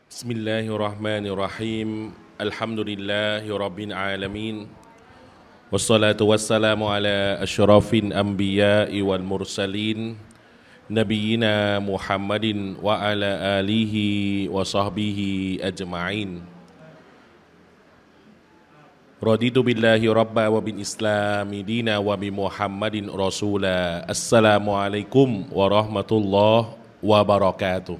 بسم الله الرحمن الرحيم الحمد لله رب العالمين والصلاة والسلام على أشرف الأنبياء والمرسلين نبينا محمد وعلى آله وصحبه أجمعين رضيت بالله ربا وبالإسلام دينا وبمحمد رسولا السلام عليكم ورحمة الله وبركاته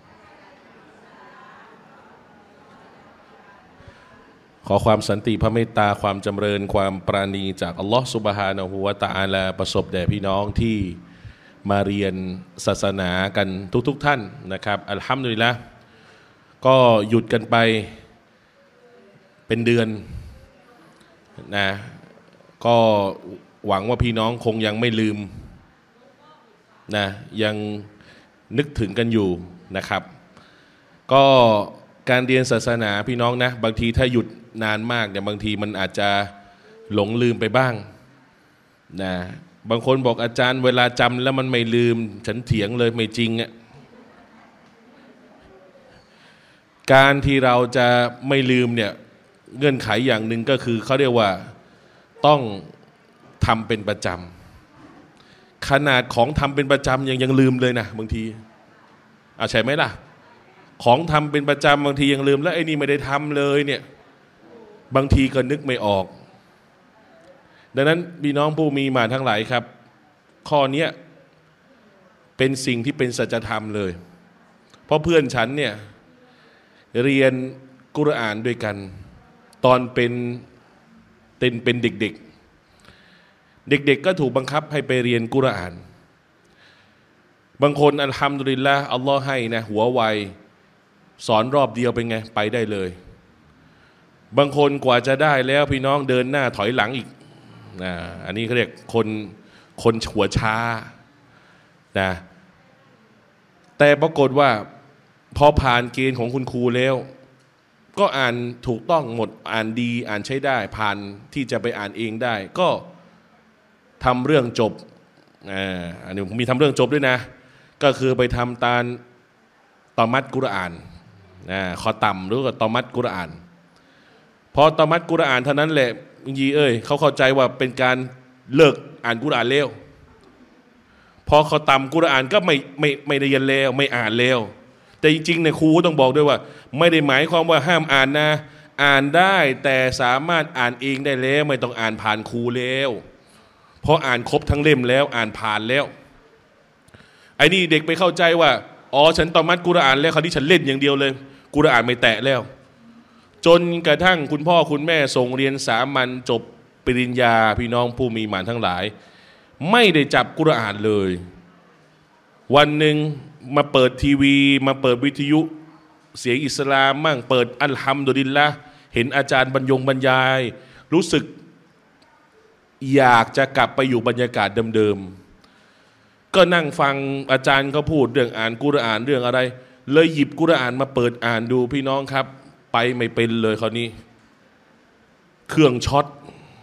ขอความสันติพระเมตตาความจำเริญความปราณีจากอัลลอฮฺซุบฮานะฮูวะตะอาลาประสบแด่พี่น้องที่มาเรียนศาสนากันทุกท่านนะครับอัลฮัมดุลิลละห์ก็หยุดกันไปเป็นเดือนนะก็หวังว่าพี่น้องคงยังไม่ลืมนะยังนึกถึงกันอยู่นะครับก็การเรียนศาสนาพี่น้องนะบางทีถ้าหยุดนานมากเนี่ยบางทีมันอาจจะหลงลืมไปบ้างนะบางคนบอกอาจารย์เวลาจำแล้วมันไม่ลืมฉันเถียงเลยไม่จริงอ่ะการที่เราจะไม่ลืมเนี่ยเงื่อนไขอย่างหนึ่งก็คือเขาเรียกว่าต้องทำเป็นประจำขนาดของทำเป็นประจำยังลืมเลยนะบางทีใช่ไหมล่ะของทำเป็นประจำบางทียังลืมแล้วไอ้นี่ไม่ได้ทำเลยเนี่ยบางทีก็นึกไม่ออกดังนั้นพี่น้องผู้มีมาทั้งหลายครับข้อนี้เป็นสิ่งที่เป็นสัจธรรมเลยเพราะเพื่อนฉันเนี่ยเรียนกุรอานด้วยกันตอนเป็นเด็กๆก็ถูกบังคับให้ไปเรียนกุรอานบางคนอัลฮัมดุลิลละห์อัลลอฮ์ให้นะหัวไวสอนรอบเดียวเป็นไงไปได้เลยบางคนกว่าจะได้แล้วพี่น้องเดินหน้าถอยหลังอีกอันนี้เขาเรียกคนหัวช้านะแต่ปรากฏว่าพอผ่านเกณฑ์ของคุณครูแล้วก็อ่านถูกต้องหมดอ่านดีอ่านใช้ได้ผ่านที่จะไปอ่านเองได้ก็ทำเรื่องจบอันนี้ผมมีทำเรื่องจบด้วยนะก็คือไปทำตามตอมัดกุรอานคอต่ำหรือว่าตอมัดกุรอานพอตอมัดกุรอานเท่านั้นแหละยีเขาเข้าใจว่าเป็นการเลิกอ่านกุรอานแล้วพอเขาต่ำกุรอานก็ไม่ได้เรียนแล้วไม่อ่านแล้วแต่จริงๆเนี่ยครูต้องบอกด้วยว่าไม่ได้หมายความว่าห้ามอ่านนะอ่านได้แต่สามารถอ่านเองได้แล้วไม่ต้องอ่านผ่านครูแล้วเพราะอ่านครบทั้งเล่มแล้วอ่านผ่านแล้วไอ้นี่เด็กไปเข้าใจว่าฉันตอมัดกุรอานแล้วคราวนี้ฉันเล่นอย่างเดียวเลยกุรอานไม่แตะแล้วจนกระทั่งคุณพ่อคุณแม่ส่งเรียนสามัญจบปริญญาพี่น้องผู้มีหมานทั้งหลายไม่ได้จับกุรอานเลยวันหนึ่งมาเปิดทีวีมาเปิดวิทยุเสียงอิสลามมั่งเปิดอัลฮัมดุลิลละห์เห็นอาจารย์บรรยายรู้สึกอยากจะกลับไปอยู่บรรยากาศเดิมๆก็นั่งฟังอาจารย์เขาพูดเรื่องอ่านกุรอานเรื่องอะไรเลยหยิบกุรอานมาเปิดอ่านดูพี่น้องครับไปไม่เป็นเลยคราวนี้เครื่องช็อต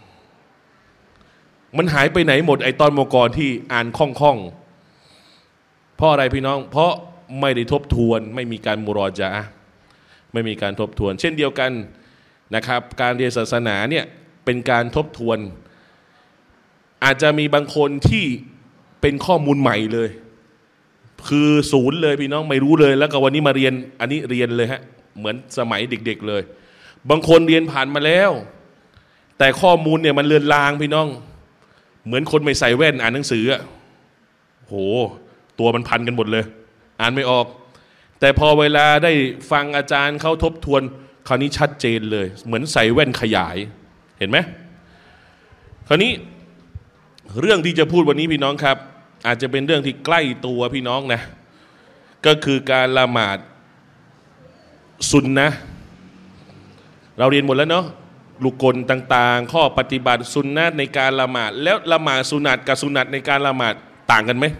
มันหายไปไหนหมดไอ้ตอนเมื่อก่อนที่อ่านคล่องๆเพราะอะไรพี่น้องเพราะไม่ได้ทบทวนไม่มีการมุรอญะห์ไม่มีการทบทวนเช่นเดียวกันนะครับการเรียนศาสนาเนี่ยเป็นการทบทวนอาจจะมีบางคนที่เป็นข้อมูลใหม่เลยคือศูนย์เลยพี่น้องไม่รู้เลยแล้วก็วันนี้มาเรียนอันนี้เรียนเลยฮะเหมือนสมัยเด็กๆเลยบางคนเรียนผ่านมาแล้วแต่ข้อมูลเนี่ยมันเลือนลางพี่น้องเหมือนคนไม่ใส่แว่นอ่านหนังสือโหตัวมันพันกันหมดเลยอ่านไม่ออกแต่พอเวลาได้ฟังอาจารย์เขาทบทวนคราวนี้ชัดเจนเลยเหมือนใส่แว่นขยายเห็นไหมคราวนี้เรื่องที่จะพูดวันนี้พี่น้องครับอาจจะเป็นเรื่องที่ใกล้ตัวพี่น้องนะก็คือการละหมาดซุนนะห์เราเรียนหมดแล้วเนาะลูกกลต่างๆข้อปฏิบัติซุนนะห์ในการละหมาดแล้วละหมาดสุนัตกับสุนัตในการละหมาดต่างกันไหม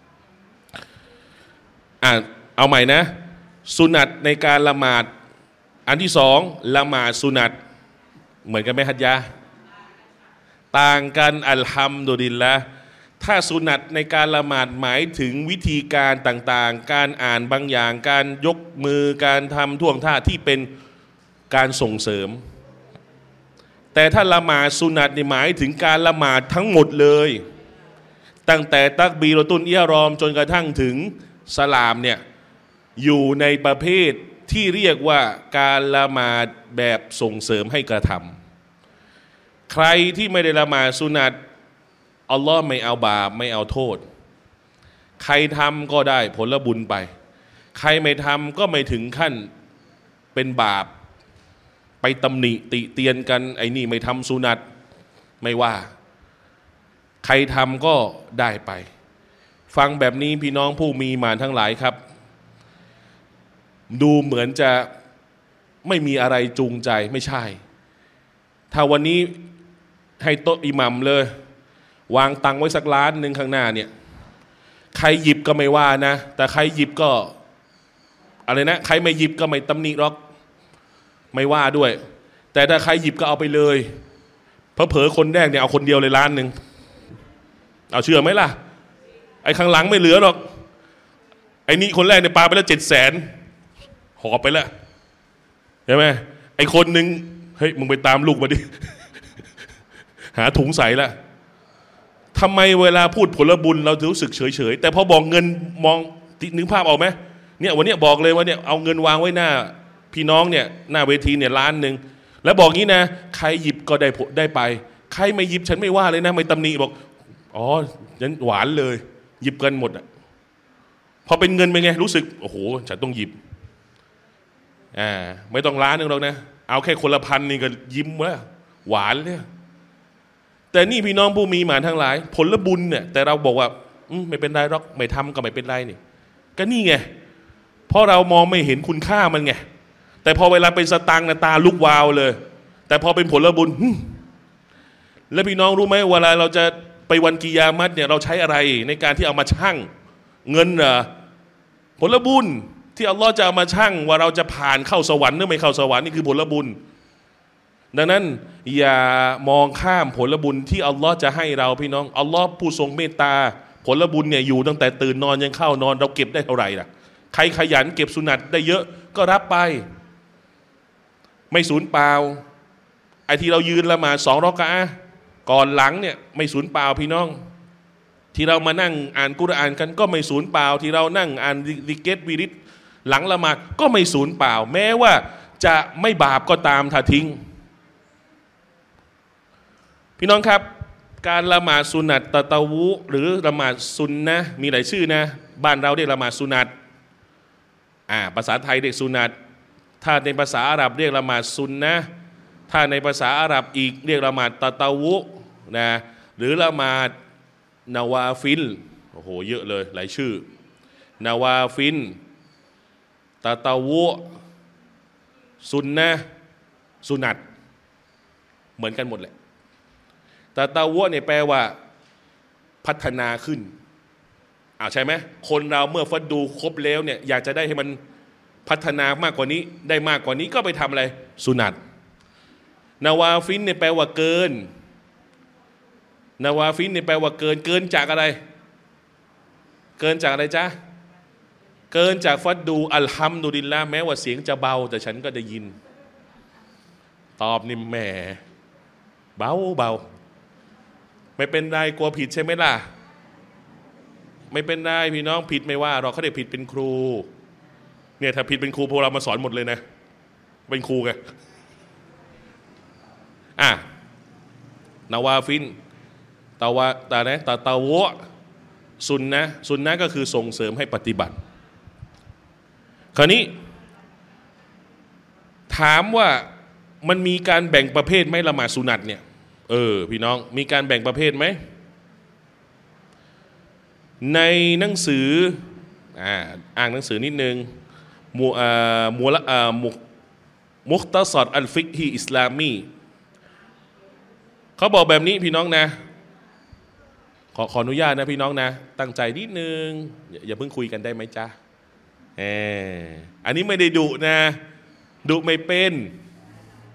เอาใหม่นะสุนัตในการละหมาดอันที่สองละหมาดสุนัตเหมือนกันไหมฮัจญะต่างกันอัลฮัมดุลิลละห์ถ้าสุนัตในการละหมาดหมายถึงวิธีการต่างๆการอ่านบางอย่างการยกมือการทำท่วงท่าที่เป็นการส่งเสริมแต่ถ้าละหมาดสุนัตนี่หมายถึงการละหมาดทั้งหมดเลยตั้งแต่ตักบีรอตุนอิหรอมจนกระทั่งถึงสลามเนี่ยอยู่ในประเภทที่เรียกว่าการละหมาดแบบส่งเสริมให้กระทำใครที่ไม่ได้ละหมาดสุนัตอัลลอฮ์ไม่เอาบาปไม่เอาโทษใครทำก็ได้ผลบุญไปใครไม่ทำก็ไม่ถึงขั้นเป็นบาปไปตำหนิติเตียนกันไอ้นี่ไม่ทำสุนัตไม่ว่าใครทำก็ได้ไปฟังแบบนี้พี่น้องผู้มีมานทั้งหลายครับดูเหมือนจะไม่มีอะไรจูงใจไม่ใช่ถ้าวันนี้ให้โต๊ะอิหมัมเลยวางตังไว้สักล้านหนึ่งข้างหน้าเนี่ยใครหยิบก็ไม่ว่านะแต่ใครหยิบก็อะไรนะใครไม่หยิบก็ไม่ตำหนิหรอกไม่ว่าด้วยแต่ถ้าใครหยิบก็เอาไปเลยเผลอๆคนแรกเนี่ยเอาคนเดียวเลยล้านหนึ่งเอาเชื่อไหมล่ะไอ้ข้างหลังไม่เหลือหรอกไอ้นี่คนแรกเนี่ยปาไปแล้ว700,000หอบไปแล้วใช่ไหมไอ้คนหนึ่งเฮ้ยมึงไปตามลูกมาดิ หาถุงใส่ละทำไมเวลาพูดผลบุญเราจะรู้สึกเฉยๆแต่พอบอกเงินมองนึกภาพออกไหมเนี่ยวันนี้บอกเลยว่าเนี่ยเอาเงินวางไว้หน้าพี่น้องเนี่ยหน้าเวทีเนี่ยล้านหนึ่งแล้วบอกงี้นะใครหยิบก็ได้ไปใครไม่หยิบฉันไม่ว่าเลยนะไม่ตำหนิบอกอ๋อฉันหวานเลยหยิบกันหมดอ่ะพอเป็นเงินเป็นไงรู้สึกโอ้โหฉันต้องหยิบไม่ต้องล้านหนึ่งหรอกนะเอาแค่คนละพันนี่ก็ยิ้มแล้วหวานเลยแต่นี่พี่น้องผู้มีหมานทั้งหลายผลบุญเนี่ยแต่เราบอกว่าไม่เป็นไรหรอกไม่ทำก็ไม่เป็นไรนี่ก็นี่ไงเพราะเรามองไม่เห็นคุณค่ามันไงแต่พอเวลาเป็นสตังค์นะตาลุกวาวเลยแต่พอเป็นผลบุญแล้วพี่น้องรู้ไหมเวลาเราจะไปวันกิยามัตเนี่ยเราใช้อะไรในการที่เอามาชั่งเงินผลบุญที่อัลลอฮ์จะเอามาชั่งว่าเราจะผ่านเข้าสวรรค์หรือไม่เข้าสวรรค์นี่คือผลบุญดังนั้นอย่ามองข้ามผลบุญที่อัลลอฮ์จะให้เราพี่น้องอัลลอฮ์ผู้ทรงเมตตาผลบุญเนี่ยอยู่ตั้งแต่ตื่นนอนยังเข้านอนเราเก็บได้เท่าไหร่ล่ะใครขยันเก็บสุนัตได้เยอะก็รับไปไม่สูญเปล่าไอ้ที่เรายืนละหมาด2 รอกะอะห์ก่อนหลังเนี่ยไม่สูญเปล่าพี่น้องที่เรามานั่งอ่านกุรอานกันก็ไม่สูญเปล่าที่เรานั่งอ่านซิกร์วิริดหลังละหมาดก็ไม่สูญเปล่าแม้ว่าจะไม่บาปก็ตามถ้าทิ้งพี่น้องครับการละหมาดสุนัตตะตะวุหรือละหมาดซุนนะมีหลายชื่อนะบ้านเราเรียกละหมาดสุนัตภาษาไทยเรียกสุนัตถ้าในภาษาอาหรับเรียกละหมาดซุนนะถ้าในภาษาอาหรับอีกเรียกละหมาดตะตะวุนะหรือละหมาดนาวาฟิลโอ้โหเยอะเลยหลายชื่อนาวาฟิลตะตะวุซุนนะสุนัตเหมือนกันหมดแหละตะตะวุเนี่ยแปลว่าพัฒนาขึ้นใช่ไหมคนเราเมื่อฟัดดูครบแล้วเนี่ยอยากจะได้ให้มันพัฒนามากกว่านี้ได้มากกว่านี้ก็ไปทำอะไรสุนัตนาวาฟิลเนี่ยแปลว่าเกินนาวาฟิลเนี่ยแปลว่าเกินจากอะไรเกินจากอะไรจ๊ะเกินจากฟัดดูอัลฮัมดุลิลละห์แม้ว่าเสียงจะเบาแต่ฉันก็ได้ยินตอบนี่แหมเบาไม่เป็นไรกลัวผิดใช่ไหมล่ะไม่เป็นไรพี่น้องผิดไม่ว่าเราเขาได้ผิดเป็นครูเนี่ยถ้าผิดเป็นครูพวกเรามาสอนหมดเลยนะเป็นครูไงนาวาฟินตะวะซุนนะก็คือส่งเสริมให้ปฏิบัติคราวนี้ถามว่ามันมีการแบ่งประเภทไหมละหมาดสุนัตเนี่ยพี่น้องมีการแบ่งประเภทไหมในหนังสืออ่านหนังสือนิดนึงมุคตะซอดอัลฟิกฮีอิสลามีเขาบอกแบบนี้พี่น้องนะขออนุญาตนะพี่น้องนะตั้งใจนิดนึงอย่าเพิ่งคุยกันได้ไหมจ๊ะอันนี้ไม่ได้ดุนะดุไม่เป็น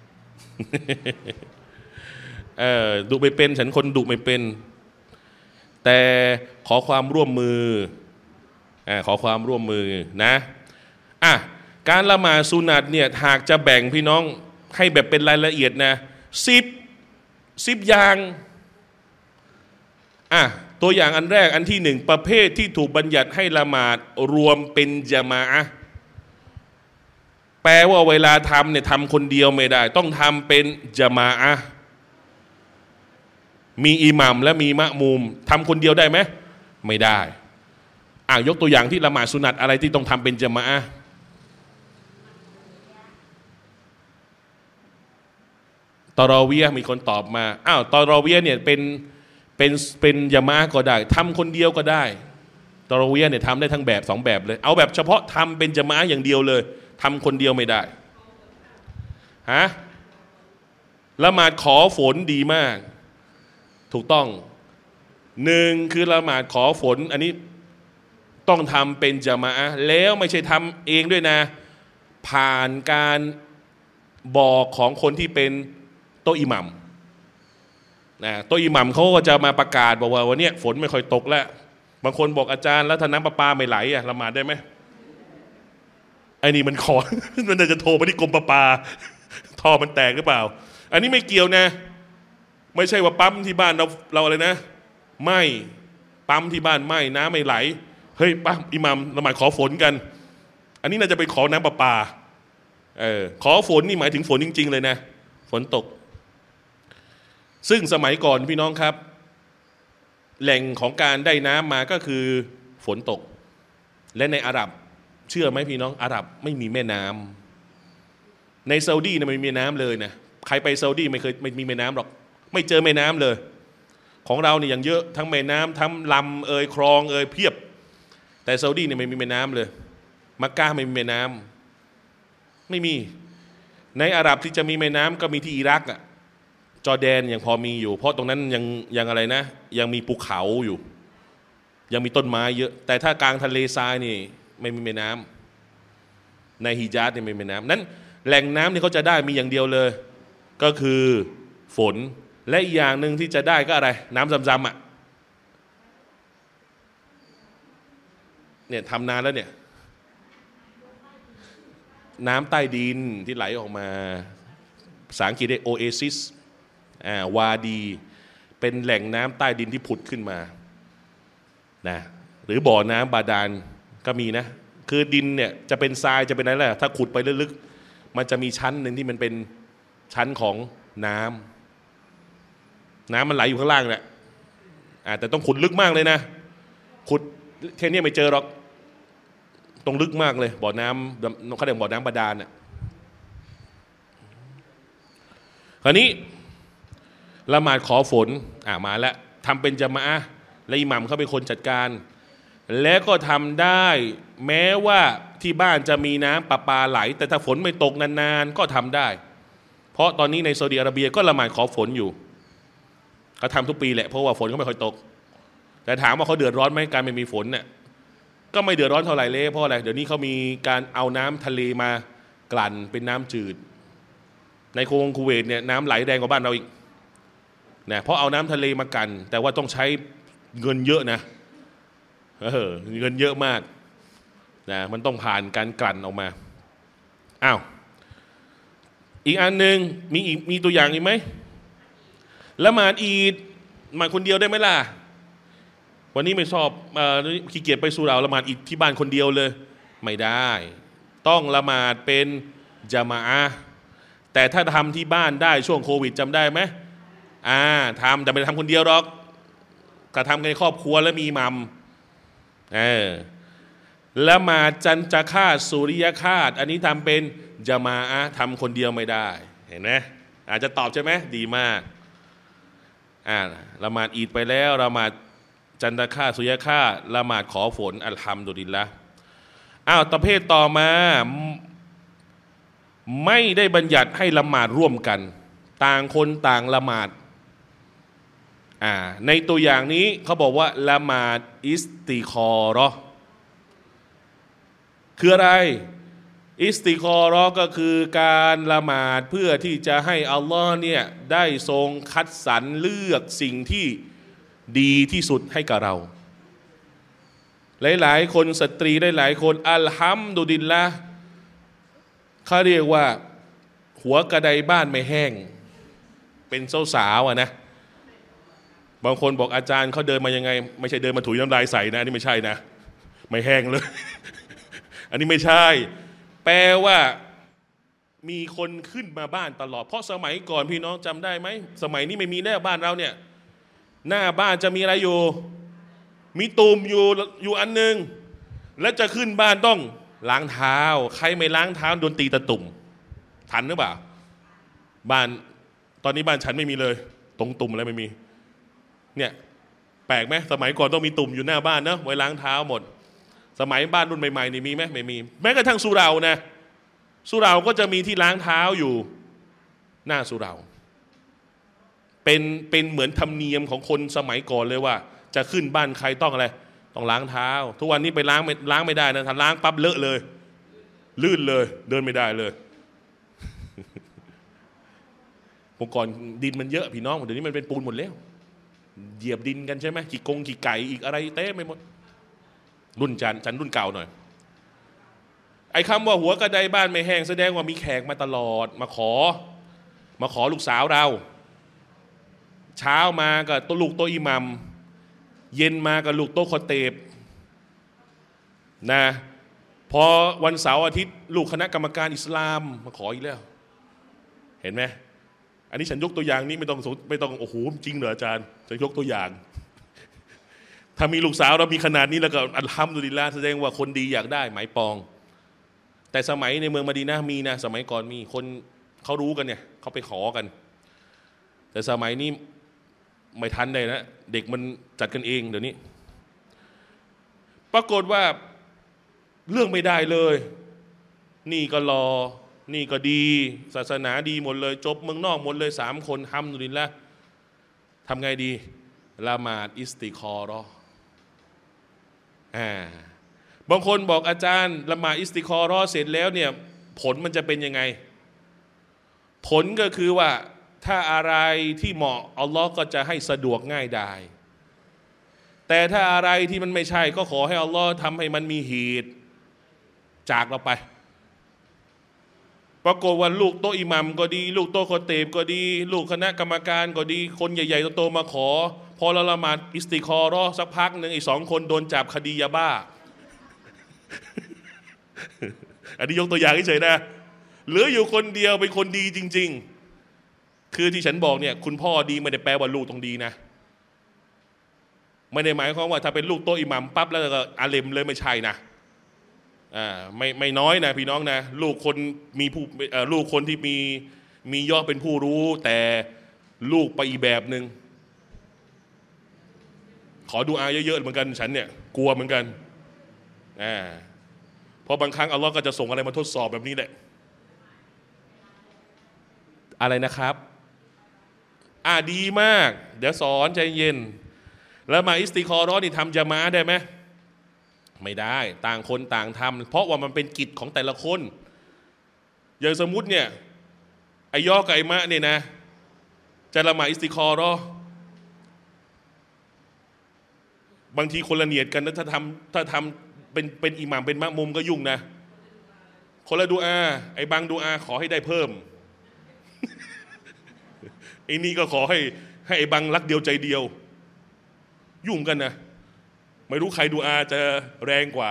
ดุไม่เป็นฉันคนดุไม่เป็นแต่ขอความร่วมมือขอความร่วมมือนะการละหมาดสุนัตเนี่ยหากจะแบ่งพี่น้องให้แบบเป็นรายละเอียดนะ10อย่างตัวอย่างอันแรกอันที่หนึ่งประเภทที่ถูกบัญญัติให้ละหมาดรวมเป็นญะมาอะห์แปลว่าเวลาทำเนี่ยทำคนเดียวไม่ได้ต้องทำเป็นญะมาอะห์มีอิหมัมและมีมะมูมทำคนเดียวได้ไหมไม่ได้ยกตัวอย่างที่ละหมาดสุนัตอะไรที่ต้องทำเป็นญะมาอะห์ตารอวียะห์มีคนตอบมาตารอวียะห์เนี่ยเป็นญะมาอะห์ก็ได้ทำคนเดียวก็ได้ตารอวียะห์เนี่ยทำได้ทั้งแบบ2แบบเลยเอาแบบเฉพาะทำเป็นญะมาอะห์อย่างเดียวเลยทำคนเดียวไม่ได้ละหมาดขอฝนดีมากถูกต้อง1คือละหมาดขอฝนอันนี้ต้องทำเป็นญะมาอะห์แล้วไม่ใช่ทำเองด้วยนะผ่านการบอกของคนที่เป็นโต๊ะอิหมัมโต๊ะอิหมัมเขาก็จะมาประกาศบอกว่าวันนี้ฝนไม่ค่อยตกแล้วบางคนบอกอาจารย์แล้วถ้าน้ำประปาไม่ไหลละหมาดได้ไหมไอ้นี่มันขอ มันจะโทรไปที่กรมประปาท่อมันแตกหรือเปล่าอันนี้ไม่เกี่ยวนะไม่ใช่ว่าปั๊มที่บ้านเราอะไรนะไม่ปั๊มที่บ้านไม่น้ำไม่ไหลเฮ้ยปั๊มอิหมัมละหมาดขอฝนกันอันนี้น่าจะไปขอน้ำประปาขอฝนนี่หมายถึงฝนจริงๆเลยนะฝนตกซึ่งสมัยก่อนพี่น้องครับแหล่งของการได้น้ำมาก็คือฝนตกและในอาหรับเชื่อไหมพี่น้องอาหรับไม่มีแม่น้ำในซาอุดีเนี่ยไม่มีแม่น้ำเลยนะใครไปซาอุดีไม่เคยไม่มีแม่น้ำหรอกไม่เจอแม่น้ำเลยของเราเนี่ยอย่างเยอะทั้งแม่น้ำทั้งลำคลองเพียบแต่ซาอุดีเนี่ยไม่มีแม่น้ำเลยมักกะฮ์ไม่มีแม่น้ำไม่มีในอาหรับที่จะมีแม่น้ำก็มีที่อิรักจอร์แดนยังพอมีอยู่เพราะตรงนั้นยังอะไรนะยังมีภูเขาอยู่ยังมีต้นไม้เยอะแต่ถ้ากลางทะเลทรายนี่ไม่มีแม่น้ำในฮิญาซนี่ไม่มีแม่น้ำนั้นแหล่งน้ำที่เขาจะได้มีอย่างเดียวเลยก็คือฝนและอีกอย่างหนึ่งที่จะได้ก็อะไรน้ำซำเนี่ยทำนานแล้วเนี่ยน้ำใต้ดินที่ไหลออกมาภาษาอังกฤษเรียก Oasis วาดีเป็นแหล่งน้ำใต้ดินที่ผุดขึ้นมานะหรือบ่อน้ำบาดาลก็มีนะคือดินเนี่ยจะเป็นทรายจะเป็นอะไรล่ะถ้าขุดไปลึกๆมันจะมีชั้นหนึ่งที่มันเป็นชั้นของน้ำมันไหลอยู่ข้างล่างแหละแต่ต้องขุดลึกมากเลยนะขุดแค่นี้ไม่เจอหรอกต้องลึกมากเลยบ่อน้ำเขาเรียกบ่อน้ำบาดาลน่ะคราวนี้ละหมาดขอฝนมาแล้วทำเป็นญะมาอะห์และอิหมัมเขาเป็นคนจัดการและก็ทำได้แม้ว่าที่บ้านจะมีน้ำประปาไหลแต่ถ้าฝนไม่ตกนานๆก็ทำได้เพราะตอนนี้ในซาอุดิอาระเบียก็ละหมาดขอฝนอยู่เขาทำทุกปีแหละเพราะว่าฝนก็ไม่ค่อยตกแต่ถามว่าเขาเดือดร้อนไหมการไม่มีฝนเนี่ยก็ไม่เดือดร้อนเท่าไหร่เลยเพราะอะไรเดี๋ยวนี้เขามีการเอาน้ำทะเลมากลั่นเป็นน้ำจืดในคูเวตเนี่ยน้ำไหลแรงกว่าบ้านเราอีกนะเพราะเอาน้ำทะเลมากันแต่ว่าต้องใช้เงินเยอะนะเงินเยอะมากนะมันต้องผ่านการกลั่นออกมาอีกอันหนึ่งมีตัวอย่างอีกไหมละหมาดอีดมาคนเดียวได้ไหมล่ะวันนี้ไม่ชอบขี้เกียจไปสุเหร่าละหมาดอีดที่บ้านคนเดียวเลยไม่ได้ต้องละหมาดเป็นญะมาอะห์แต่ถ้าทำที่บ้านได้ช่วงโควิดจำได้ไหมทำแต่ไม่ได้ทำคนเดียวหรอกก็ทำในครอบครัวแล้วมีอิหมัมละหมาดจันทคาตสุริยคาตอันนี้ทำเป็นญะมาอะห์ทำคนเดียวไม่ได้เห็นไหมอาจจะตอบใช่ไหมดีมากละหมาดอีดไปแล้วละหมาดจันทคาตสุริยคาตละหมาดขอฝนอัลฮัมดุลิลละห์ประเภทต่อมาไม่ได้บัญญัติให้ละหมาดร่วมกันต่างคนต่างละหมาดในตัวอย่างนี้เขาบอกว่าละหมาดอิสติคอเราะห์คืออะไรอิสติคอเราะห์ก็คือการละหมาดเพื่อที่จะให้อัลลอฮ์เนี่ยได้ทรงคัดสรรเลือกสิ่งที่ดีที่สุดให้กับเราหลายๆคนสตรีได้หลายคนอัลฮัมดุลิลละห์เขาเรียกว่าหัวกระไดบ้านไม่แห้งเป็นสาวๆนะบางคนบอกอาจารย์เขาเดินมายังไงไม่ใช่เดินมาถุยน้ำลายใส่นะอันนี้ไม่ใช่นะไม่แห้งเลย อันนี้ไม่ใช่แปลว่ามีคนขึ้นมาบ้านตลอดเพราะสมัยก่อนพี่น้องจำได้ไหมสมัยนี้ไม่มีแน่บ้านเราเนี่ยหน้าบ้านจะมีอะไรอยู่มีตุ่มอยู่อันนึงแล้วจะขึ้นบ้านต้องล้างเท้าใครไม่ล้างเท้าโดนตีตะตุ่มทันหรือเปล่าบ้านตอนนี้บ้านฉันไม่มีเลยตรงตุ่มอะไรไม่มีเนี่ยแปลกไหมสมัยก่อนต้องมีตุ่มอยู่หน้าบ้านเนอะไว้ล้างเท้าหมดสมัยบ้านรุ่นใหม่ๆนี่มีไหมไม่มีแม้กระทั่งสุเหร่านะสุเหร่าก็จะมีที่ล้างเท้าอยู่หน้าสุเหร่าเป็นเหมือนธรรมเนียมของคนสมัยก่อนเลยว่าจะขึ้นบ้านใครต้องอะไรต้องล้างเท้าทุกวันนี้ไปล้างไม่ได้นะถ้าล้างปั๊บเลอะเลยลื่นเลยเดินไม่ได้เลยเมื่อก่อนดินมันเยอะพี่น้องเดี๋ยวนี้มันเป็นปูนหมดแล้วเหยียบดินกันใช่ไหมขี่ไก่อีกอะไรเต้ไม่หมดรุ่นฉันรุ่นเก่าหน่อยไอ้คำว่าหัวกระไดบ้านไม่แห้งแสดงว่ามีแขกมาตลอดมาขอลูกสาวเราเช้ามากับลูกโตอิหมัมเย็นมากับลูกโตคอเตบนะพอวันเสาร์อาทิตย์ลูกคณะกรรมการอิสลามมาขออีกแล้วเห็นไหมอันนี้ฉันยกตัวอย่างนี้ไม่ต้องโอ้โหจริงเหรออาจารย์ฉันยกตัวอย่างถ้ามีลูกสาวเรามีขนาดนี้แล้วก็อัลฮัมดุลิลละห์แสดงว่าคนดีอยากได้หมายปองแต่สมัยในเมืองมะดีนะห์มีนะสมัยก่อนมีคนเขารู้กันเนี่ยเขาไปขอกันแต่สมัยนี้ไม่ทันเลยนะเด็กมันจัดกันเองเดี๋ยวนี้ปรากฏว่าเรื่องไม่ได้เลยนี่ก็รอนี่ก็ดีศาสนาดีหมดเลยจบเมืองนอกหมดเลย3 คนฮัมดุลิลละห์ทำไงดีละหมาดอิสติคอเราะห์บางคนบอกอาจารย์ละหมาดอิสติคอเราะห์เสร็จแล้วเนี่ยผลมันจะเป็นยังไงผลก็คือว่าถ้าอะไรที่เหมาะอัลลอฮ์ก็จะให้สะดวกง่ายได้แต่ถ้าอะไรที่มันไม่ใช่ก็ขอให้อัลลอฮ์ทำให้มันมีเหตุจากเราไปปรากฏว่าลูกโตอิหมัมก็ดีลูกโตคอเตบก็ดีลูกคณะกรรมการก็ดีคนใหญ่ๆโตๆมาขอพอเราละหมาดอิสติคอเราะห์สักพักหนึ่งอีก2 คนโดนจับคดียาบ้า อันนี้ยกตัวอย่างเฉยๆนะเหลืออยู่คนเดียวเป็นคนดีจริงๆคือที่ฉันบอกเนี่ยคุณพ่อดีไม่ได้แปลว่าลูกต้องดีนะไม่ได้หมายความว่าถ้าเป็นลูกโตอิหมัมปั๊บแล้วก็อาเลมเลยไม่ใช่นะไม่น้อยนะพี่น้องนะลูกคนมีผู้ลูกคนที่มียอดเป็นผู้รู้แต่ลูกไปอีกแบบหนึ่งขอดูอาเยอะๆเหมือนกันฉันเนี่ยกลัวเหมือนกันเพราะบางครั้งอัลลอฮ์ก็จะส่งอะไรมาทดสอบแบบนี้แหละอะไรนะครับดีมากเดี๋ยวสอนใจเย็นแล้วมาอิสติคอเราะห์นี่ทำญะมาอะห์ได้ไหมไม่ได้ต่างคนต่างทำเพราะว่ามันเป็นกิจของแต่ละคนอย่างสมมุติเนี่ยไอยอกับไอมะเนี่ยนะจะละหมาดอิสติคอเราะห์บางทีคนละเนียดกันนะถ้าทำเป็นอิหม่ามเป็นมะมุมก็ยุ่งนะคนละดูอาไอบางดูอาขอให้ได้เพิ่ม ไอ้นี่ก็ขอให้ไอ้บางรักเดียวใจเดียวยุ่งกันนะไม่รู้ใครดูอาจะแรงกว่า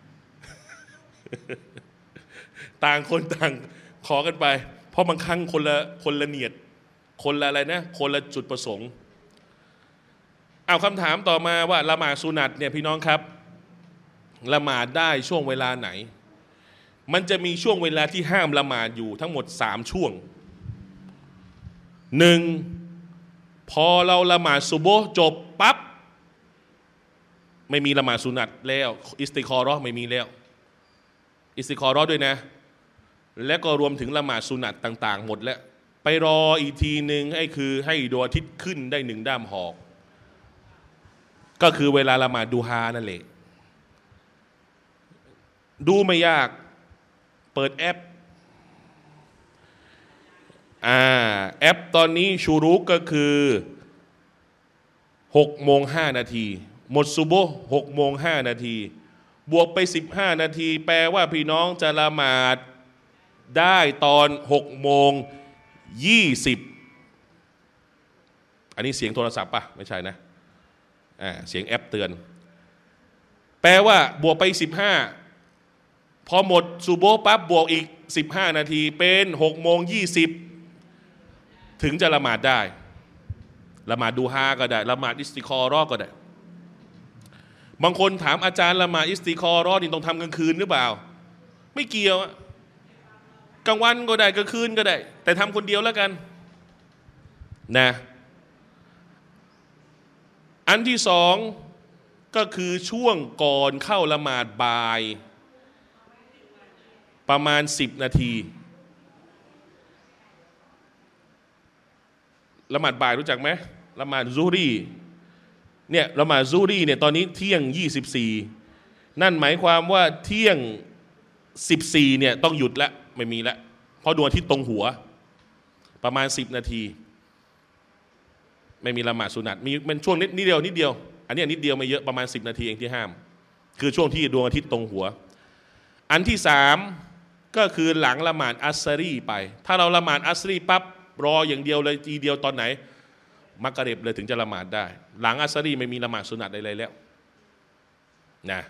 ต่างคนต่างขอกันไปเพราะบางครั้งคนละเนียดคนละอะไรนะคนละจุดประสงค์เอาคำถามต่อมาว่าละหมาดสุนัตเนี่ยพี่น้องครับละหมาดได้ช่วงเวลาไหนมันจะมีช่วงเวลาที่ห้ามละหมาดอยู่ทั้งหมด3 ช่วง 1. พอเราละหมาดซุบฮ์จบปั๊บไม่มีละหมาดสุนัตแล้วอิสติคอเราะห์ไม่มีแล้วอิสติคอเราะห์ด้วยนะและก็รวมถึงละหมาดสุนัตต่างๆหมดแล้วไปรออีกทีหนึ่งให้ดวงอาทิตย์ขึ้นได้1 ด้ามหอกก็คือเวลาละหมาดดูฮานั่นแหละดูไม่ยากเปิดแอปแอปตอนนี้ชูรุกก็คือ 6:05 นาทีหมดซุบฮ์6:05 นาทีบวกไป15 นาทีแปลว่าพี่น้องจะละหมาดได้ตอน6:20อันนี้เสียงโทรศัพท์ป่ะไม่ใช่นะเสียงแอปเตือนแปลว่าบวกไป15พอหมดซุบฮ์ปั๊บบวกอีก15 นาทีเป็น6:20ถึงจะละหมาดได้ละหมาดดูฮาก็ได้ละหมาดอิสติคอรอก็ได้บางคนถามอาจารย์ละหมาดอิสติคอรอนี่ต้องทำกลางคืนหรือเปล่าไม่เกี่ยวกลางวันก็ได้กลางคืนก็ได้แต่ทำคนเดียวแล้วกันนะอันที่สองก็คือช่วงก่อนเข้าละหมาดบ่ายประมาณ10 นาทีละหมาดบ่ายรู้จักไหมละหมาดซูรีเนี่ยละหมาดซูรีเนี่ยตอนนี้เที่ยง24นั่นหมายความว่าเที่ยง14เนี่ยต้องหยุดแล้วไม่มีแล้วเพราะดวงอาทิตย์ตรงหัวประมาณ10 นาทีไม่มีละหมาดสุนัตมีมันช่วงนิดเดียวอันนี้นิดเดียวไม่เยอะประมาณ10 นาทีเองที่ห้ามคือช่วงที่ดวงอาทิตย์ตรงหัวอันที่3ก็คือหลังละหมาดอัสรีไปถ้าเราละหมาดอัสรีปั๊บรออย่างเดียวเลยทีเดียวตอนไหนมักริบเลยถึงจะละหมาดได้หลังอัสรีไม่มีละหมาดสุนัตอะไรแล้วนะ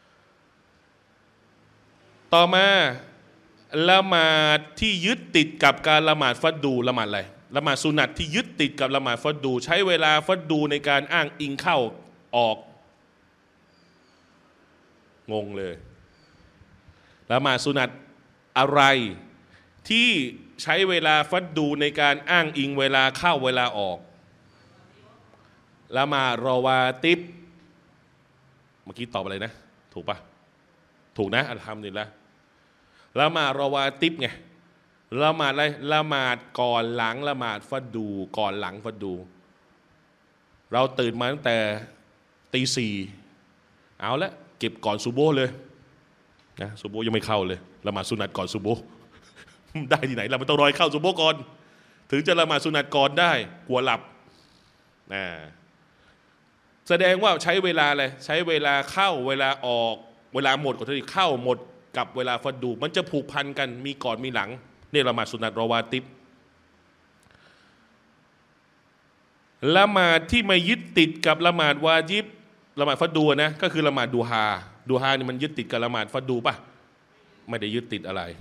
ต่อมาละหมาดที่ยึดติดกับการละหมาดฟัดดูละหมาดอะไรละหมาดสุนัตที่ยึดติดกับละหมาดฟัดดูใช้เวลาฟัดดูในการอ้างอิงเข้าออกงงเลยละหมาดสุนัตอะไรที่ใช้เวลาฟัดดูในการอ้างอิงเวลาเข้าเวลาออกละหมาดรอวาติบเมื่อกี้ตอบอะไรนะถูกปะถูกนะอัลฮัมดุลิลละห์ละหมาดรอวาติบไงละหมาดอะไรละหมาดก่อนหลังละหมาดฟัดดูก่อนหลังฟัดดูเราตื่นมาตั้งแต่ตี 4เอาละเก็บก่อนซุบโบเลยนะซุบโบยังไม่เข้าเลยละหมาดสุนัตก่อนซุบโบได้ที่ไหนเราไม่ต้องรอเข้าซุบโบก่อนถึงจะละหมาดสุนัตก่อนได้กลัวหลับแสดงว่าใช้เวลาอะไรใช้เวลาเข้าเวลาออกเวลาหมดก็ที่เข้าหมดกับเวลาฟัดดูมันจะผูกพันกันมีก่อนมีหลังนี่ละหมาดสุนัตรอวาติบละหมาดที่ไม่ยึดติดกับละหมาดวาญิบละหมาดฟัดดูนะก็คือละหมาดดูฮานี่มันยึดติดกับละหมาดฟัดดูป่ะไม่ได้ยึดติดอะไร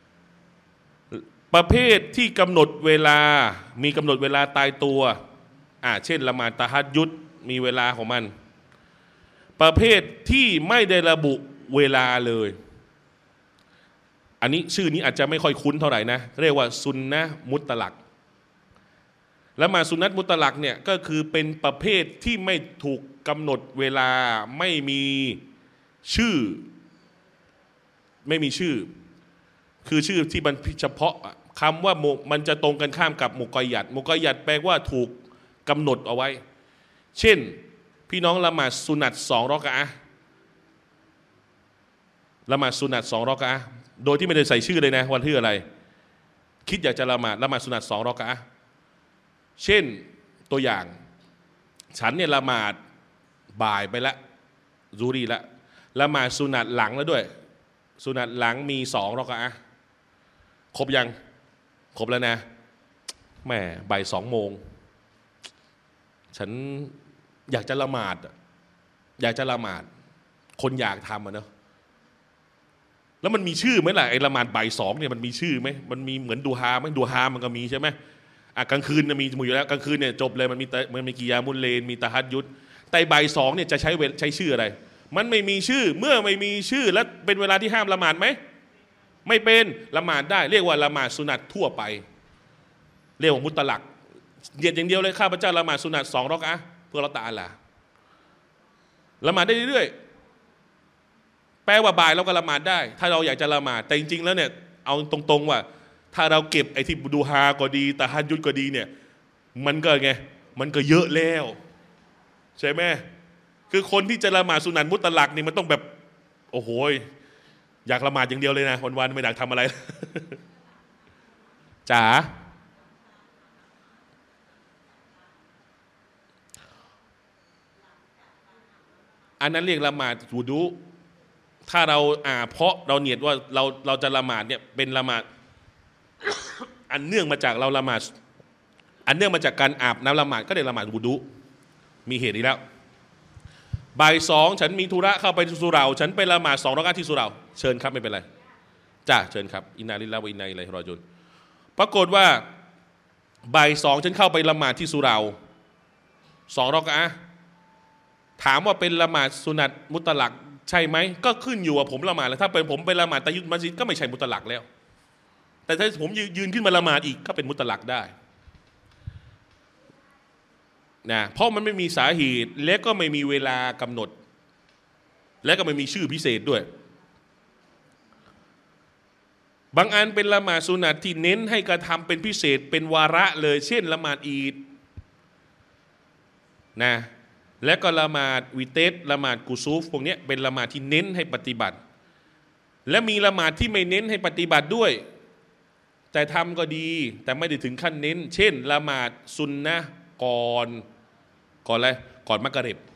ประเภทที่กำหนดเวลามีกำหนดเวลาตายตัวเช่นละหมาดตะฮัดยุดมีเวลาของมันประเภทที่ไม่ได้ระบุเวลาเลยอันนี้ชื่อนี้อาจจะไม่ค่อยคุ้นเท่าไหร่นะเรียกว่าซุนนะห์มุตตลักละหมาดซุนนะห์มุตตลักเนี่ยก็คือเป็นประเภทที่ไม่ถูกกำหนดเวลาไม่มีชื่อคือชื่อที่มันเฉพาะคำว่ามันจะตรงกันข้ามกับมุกอยยัดแปลว่าถูกกำหนดเอาไว้เช่นพี่น้องละหมาดสุนัต2 รอกะอะห์ละหมาดสุนัต2 รอกะอะห์โดยที่ไม่ได้ใส่ชื่อเลยนะวันที่อะไรคิดอยากจะละหมาดสุนัต2 รอกะอะห์เช่นตัวอย่างฉันเนี่ยละหมาดบ่ายไปละซูรีละละหมาดสุนัตหลังแล้วด้วยสุนัตหลังมี2 รอกะอะห์ครบยังครบแล้วนะแหมบ่าย2 โมงฉันอยากจะละหมาดคนอยากทำเนอะแล้วมันมีชื่อไหมล่ะไอ้ละหมาดบ่าย2เนี่ยมันมีชื่อไหมมันมีเหมือนดูฮาไหมดูฮามันก็มีใช่ไหมกลางคืนมีอยู่แล้วกลางคืนเนี่ยจบเลยมันมีกิยามุลเลนมีตะฮัดยุดแต่บ่าย2เนี่ยจะใช้ชื่ออะไรมันไม่มีชื่อเมื่อไม่มีชื่อแล้วเป็นเวลาที่ห้ามละหมาดไหมไม่เป็นละหมาดได้เรียกว่าละหมาดสุนัตทั่วไปเรียกว่ามุตตลักเหยียดอย่างเดียวเลยข้าพเจ้าละหมาดสุนัต2 รอกะอะห์เพื่อเราตะอาลาละหมาดได้เรื่อยๆแปลว่าบ่ายเราก็ละหมาดได้ถ้าเราอยากจะละหมาดแต่จริงๆแล้วเนี่ยเอาตรงๆว่าถ้าเราเก็บไอ้ที่ดูฮาก็ดีตะฮัดยุดก็ดีเนี่ยมันก็ไงมันก็เยอะแล้วใช่ไหมคือคนที่จะละหมาดสุนัตมุตตลักนี่มันต้องแบบโอ้โหอยากละหมาดอย่างเดียวเลยนะวันๆไม่อยากทำอะไรจ๋าอันนั้นเรียกละหมาดวุดูถ้าเราเพราะเราเนียดว่าเราจะละหมาดเนี่ยเป็นละหมาดอันเนื่องมาจากเราละหมาดอันเนื่องมาจากการอาบน้ำละหมาดก็เรียกละหมาดวุดูมีเหตุอีกแล้วบ่ายสองฉันมีธุระเข้าไปสุเหร่าฉันไปละหมาด2 รอกอะห์ที่สุเหร่าเชิญครับไม่เป็นไรจ้าเชิญครับอินนาลิลลาฮิวะอินนาอิลัยฮิรอญิอูนปรากฏว่าบ่ายสองฉันเข้าไปละหมาดที่สุเหร่า2 รอกอะห์ถามว่าเป็นละหมาดสุนัตมุตลักใช่ไหมก็ขึ้นอยู่ว่าผมละหมาดแล้วถ้าเป็นผมไปละหมาดตะยุดมัสยิดก็ไม่ใช่มุตลักแล้วแต่ถ้าผมยืนขึ้นมาละหมาดอีกก็เป็นมุตลักได้นะเพราะมันไม่มีสาเหตุและก็ไม่มีเวลากำหนดและก็ไม่มีชื่อพิเศษด้วยบางอันเป็นละหมาดสุนัตที่เน้นให้กระทำเป็นพิเศษเป็นวาระเลยเช่นละหมาดอีดนะและก็ละหมาดวิเตสละหมาดกุซูฟพวกนี้เป็นละหมาดที่เน้นให้ปฏิบัติและมีละหมาดที่ไม่เน้นให้ปฏิบัติด้วยแต่ทำก็ดีแต่ไม่ได้ถึงขั้นเน้นเช่นละหมาดซุนนะก่อนอะไรก่อนมักริบ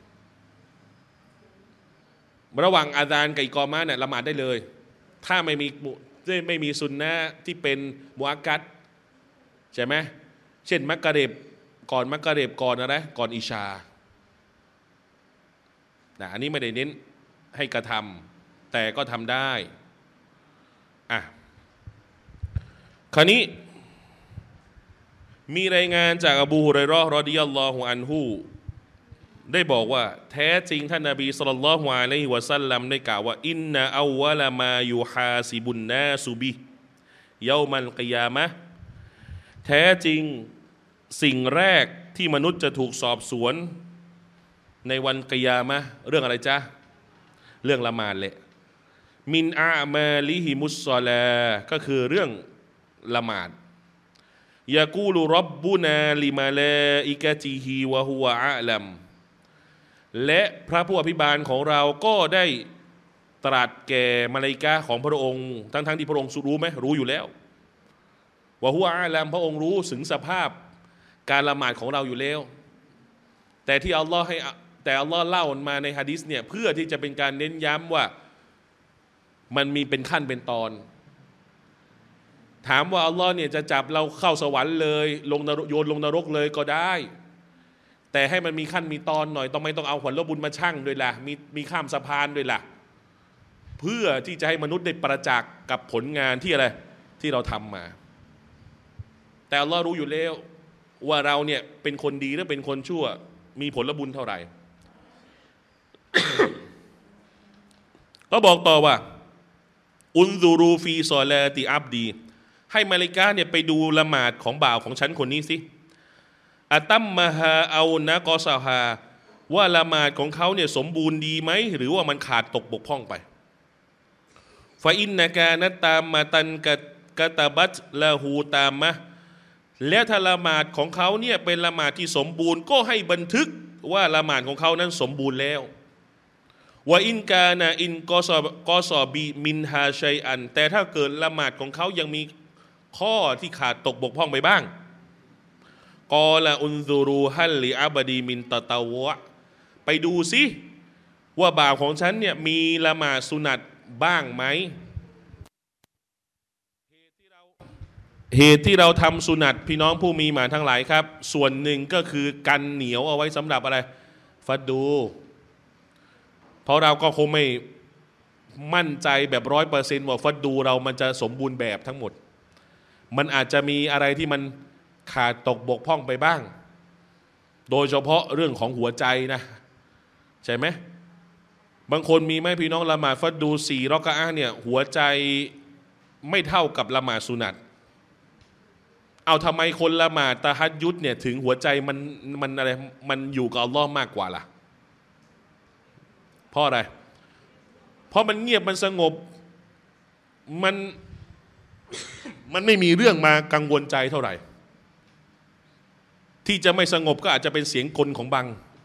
ระหว่างอาซานกับอิกอมะห์เนี่ยละหมาดได้เลยถ้าไม่มีซุนนะที่เป็นมุอักกัดใช่ไหมเช่นมักริบก่อนมักริบก่อนอะไรก่อนอิชาอันนี้ไม่ได้เน้นให้กระทำแต่ก็ทำได้คราวนี้มีรายงานจากอบูฮุรอยเราะห์รอฎิยัลลอฮุอันฮุได้บอกว่าแท้จริงท่านนบีศ็อลลัลลอฮุอะลัยฮิวะซัลลัมได้กล่าวว่าอินนะอัววะละมายุฮาซิบุนนาซุบิยอมัลกิยามะห์แท้จริงสิ่งแรกที่มนุษย์จะถูกสอบสวนในวันกิยามะห์เรื่องอะไรจ๊ะเรื่องละหมาดแหละมินอามาลิฮิมุสศอลาก็คือเรื่องละหมาดยะกูลุร็อบบุนาลิมาลาอิกะติฮิวะฮุวะอะลัมและพระผู้อภิบาลของเราก็ได้ตรัสแก่มลาอิกะห์ของพระองค์ทั้งที่พระองค์รู้ไหมรู้อยู่แล้ววะฮุวะอะลัมพระองค์รู้ถึงสภาพการละหมาดของเราอยู่แล้วแต่ที่อัลลอฮ์เล่ามาในหะดีษเนี่ยเพื่อที่จะเป็นการเน้นย้ำว่ามันมีเป็นขั้นเป็นตอนถามว่าอัลลอฮ์เนี่ยจะจับเราเข้าสวรรค์เลยโยนลงนรกเลยก็ได้แต่ให้มันมีขั้นมีตอนหน่อยไม่ต้องเอาผลบุญมาชั่งด้วยล่ะมีข้ามสะพานด้วยล่ะเพื่อที่จะให้มนุษย์ได้ประจักษ์กับผลงานที่อะไรที่เราทำมาแต่อัลลอฮ์รู้อยู่แล้วว่าเราเนี่ยเป็นคนดีหรือเป็นคนชั่วมีผลบุญเท่าไหร่ ก็บอกต่อว่าอุนซูรูฟีซอลาติอับดีให้มลาอิกะห์เนี่ยไปดูละหมาดของบ่าวของฉันคนนี้สิอะตัมมะฮาเอานะกอซาฮาว่าละหมาดของเขาเนี่ยสมบูรณ์ดีไหมหรือว่ามันขาดตกบกพร่องไปฟาอินนะกานะตามมาตันกะตะบัตละหูตามมะและถ้าละหมาดของเขาเนี่ยเป็นละหมาดที่สมบูรณ์ก็ให้บันทึกว่าละหมาดของเขานั้นสมบูรณ์แล้วว่าอินกานะอินกอซอบีมินฮาชัยอันแต่ถ้าเกิดละหมาดของเขายังมีข้อที่ขาดตกบกพร่องไปบ้างกอละอุนซูรูฮัลลิอับดีมินตะตาวะไปดูสิว่าบ่าวของฉันเนี่ยมีละหมาดสุนัตบ้างไหมเหตุที่เราทำสุนัตพี่น้องผู้มีหมานทั้งหลายครับส่วนหนึ่งก็คือกันเหนียวเอาไว้สำหรับอะไรฟัดดูเพราะเราก็คงไม่มั่นใจแบบ100%ว่าฟัดดูเรามันจะสมบูรณ์แบบทั้งหมดมันอาจจะมีอะไรที่มันขาดตกบกพร่องไปบ้างโดยเฉพาะเรื่องของหัวใจนะใช่ไหมบางคนมีไหมพี่น้องละหมาดฟัดดู4 รอกะอะห์เนี่ยหัวใจไม่เท่ากับละหมาดสุนัตเอาทำไมคนละหมาดตะฮัจญุดเนี่ยถึงหัวใจมันอะไรมันอยู่กับอัลลอฮ์มากกว่าล่ะเพราะอะไรเพราะมันเงียบมันสงบมันไม่มีเรื่องมากังวลใจเท่าไหร่ที่จะไม่สงบก็อาจจะเป็นเสียงกลของบัง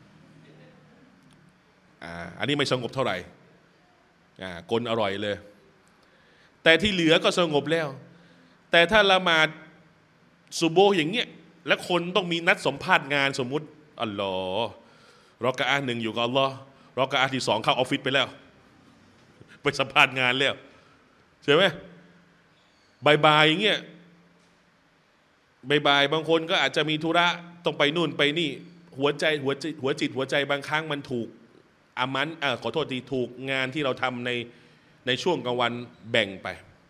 อันนี้ไม่สงบเท่าไหร่กลอร่อยเลยแต่ที่เหลือก็สงบแล้วแต่ถ้าละหมาดซุโบฮ์อย่างเงี้ยและคนต้องมีนัดสัมภาษณ์งานสมมุติอัลลอฮ์รอกะอะห์หนึ่งอยู่กับอัลลอฮ์รอกะอาที่2เข้าออฟฟิศไปแล้วไปสัมภาษณ์งานแล้วใช่ไหมบ่ายๆอย่างเงี้ยบ่ายๆบางคนก็อาจจะมีธุระต้องไปนู่นไปนี่หัวจิตหัวใจบางครั้งมันถูกอามันขอโทษทีถูกงานที่เราทำในช่วงกลางวันแบ่งไป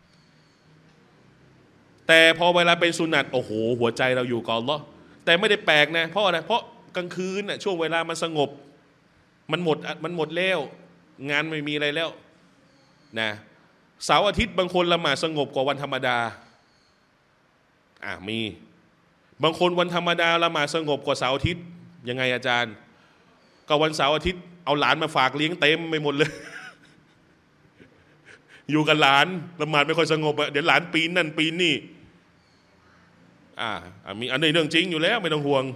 แต่พอเวลาเป็นสุนัตโอ้โหหัวใจเราอยู่กับอัลเลาะห์แต่ไม่ได้แปลกนะเพราะอะไรเพราะกลางคืนน่ะช่วงเวลามันสงบมันหมดแล้วงานไม่มีอะไรแล้วนะเสาร์อาทิตย์บางคนละหมาดสงบกว่าวันธรรมดามีบางคนวันธรรมดาละหมาดสงบกว่าเสาร์อาทิตย์ยังไงอาจารย์ก็วันเสาร์อาทิตย์เอาหลานมาฝากเลี้ยงเต็มไปหมดเลย อยู่กับหลานละหมาดไม่ค่อยสงบเดี๋ยวหลานปีนนั่นปีนนี่มีอันนี้เรื่องจริงอยู่แล้วไม่ต้องห่วง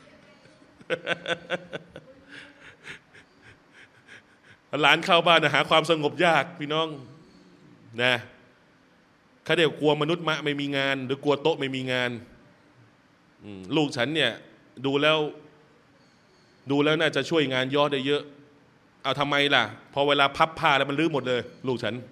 หลานเข้าบ้านหาความสงบยากพี่น้องนะเขาเดี๋ยวกลัวมนุษย์มะไม่มีงานหรือกลัวโต๊ะไม่มีงานลูกฉันเนี่ยดูแล้วน่าจะช่วยงานยอดได้เยอะเอาทำไมล่ะพอเวลาพับผ้าแล้วมันลื้อหมดเลยลูกฉัน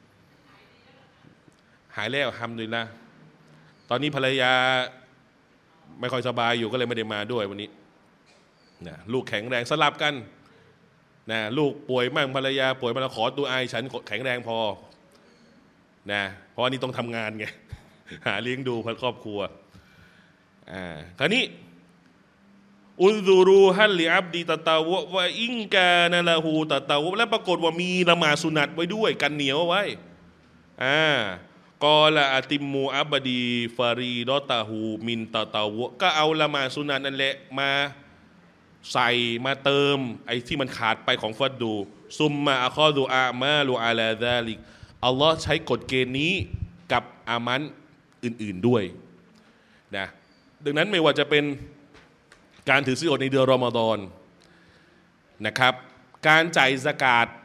หายแล้วทำด้วยนะตอนนี้ภรรยาไม่ค่อยสบายอยู่ก็เลยไม่ได้มาด้วยวันนี้นะลูกแข็งแรงสลับกันนะลูกป่วยมั่งภรรยาป่วยมาแล้วขอตัวไอฉันแข็งแรงพอนะเพราะอันนี้ต้องทำงานไง หาเลี้ยงดูครอบครัวคราวนี้อุซูรูฮัลลิอับดีตะตาวะวะอิงกานะละหูตะตาวะและปรากฏว่ามีละหมาดสุนัตไว้ด้วยกันเหนียวไว้กอละอาติมูอับบดีฟารีดอตาหูมินตะตาวะก็เอาละหมาดสุนัตนั่นแหละมาใส่มาเติมไอ้ที่มันขาดไปของฟัดดูซุมมาอัคอดูอามาลูอาลาซาลิกอัลลอฮ์ใช้กฎเกณฑ์นี้กับอามันอื่นๆด้วยนะดังนั้นไม่ว่าจะเป็นการถือศีลอดในเดือนรอมฎอนนะครับการจ่ายซะกาต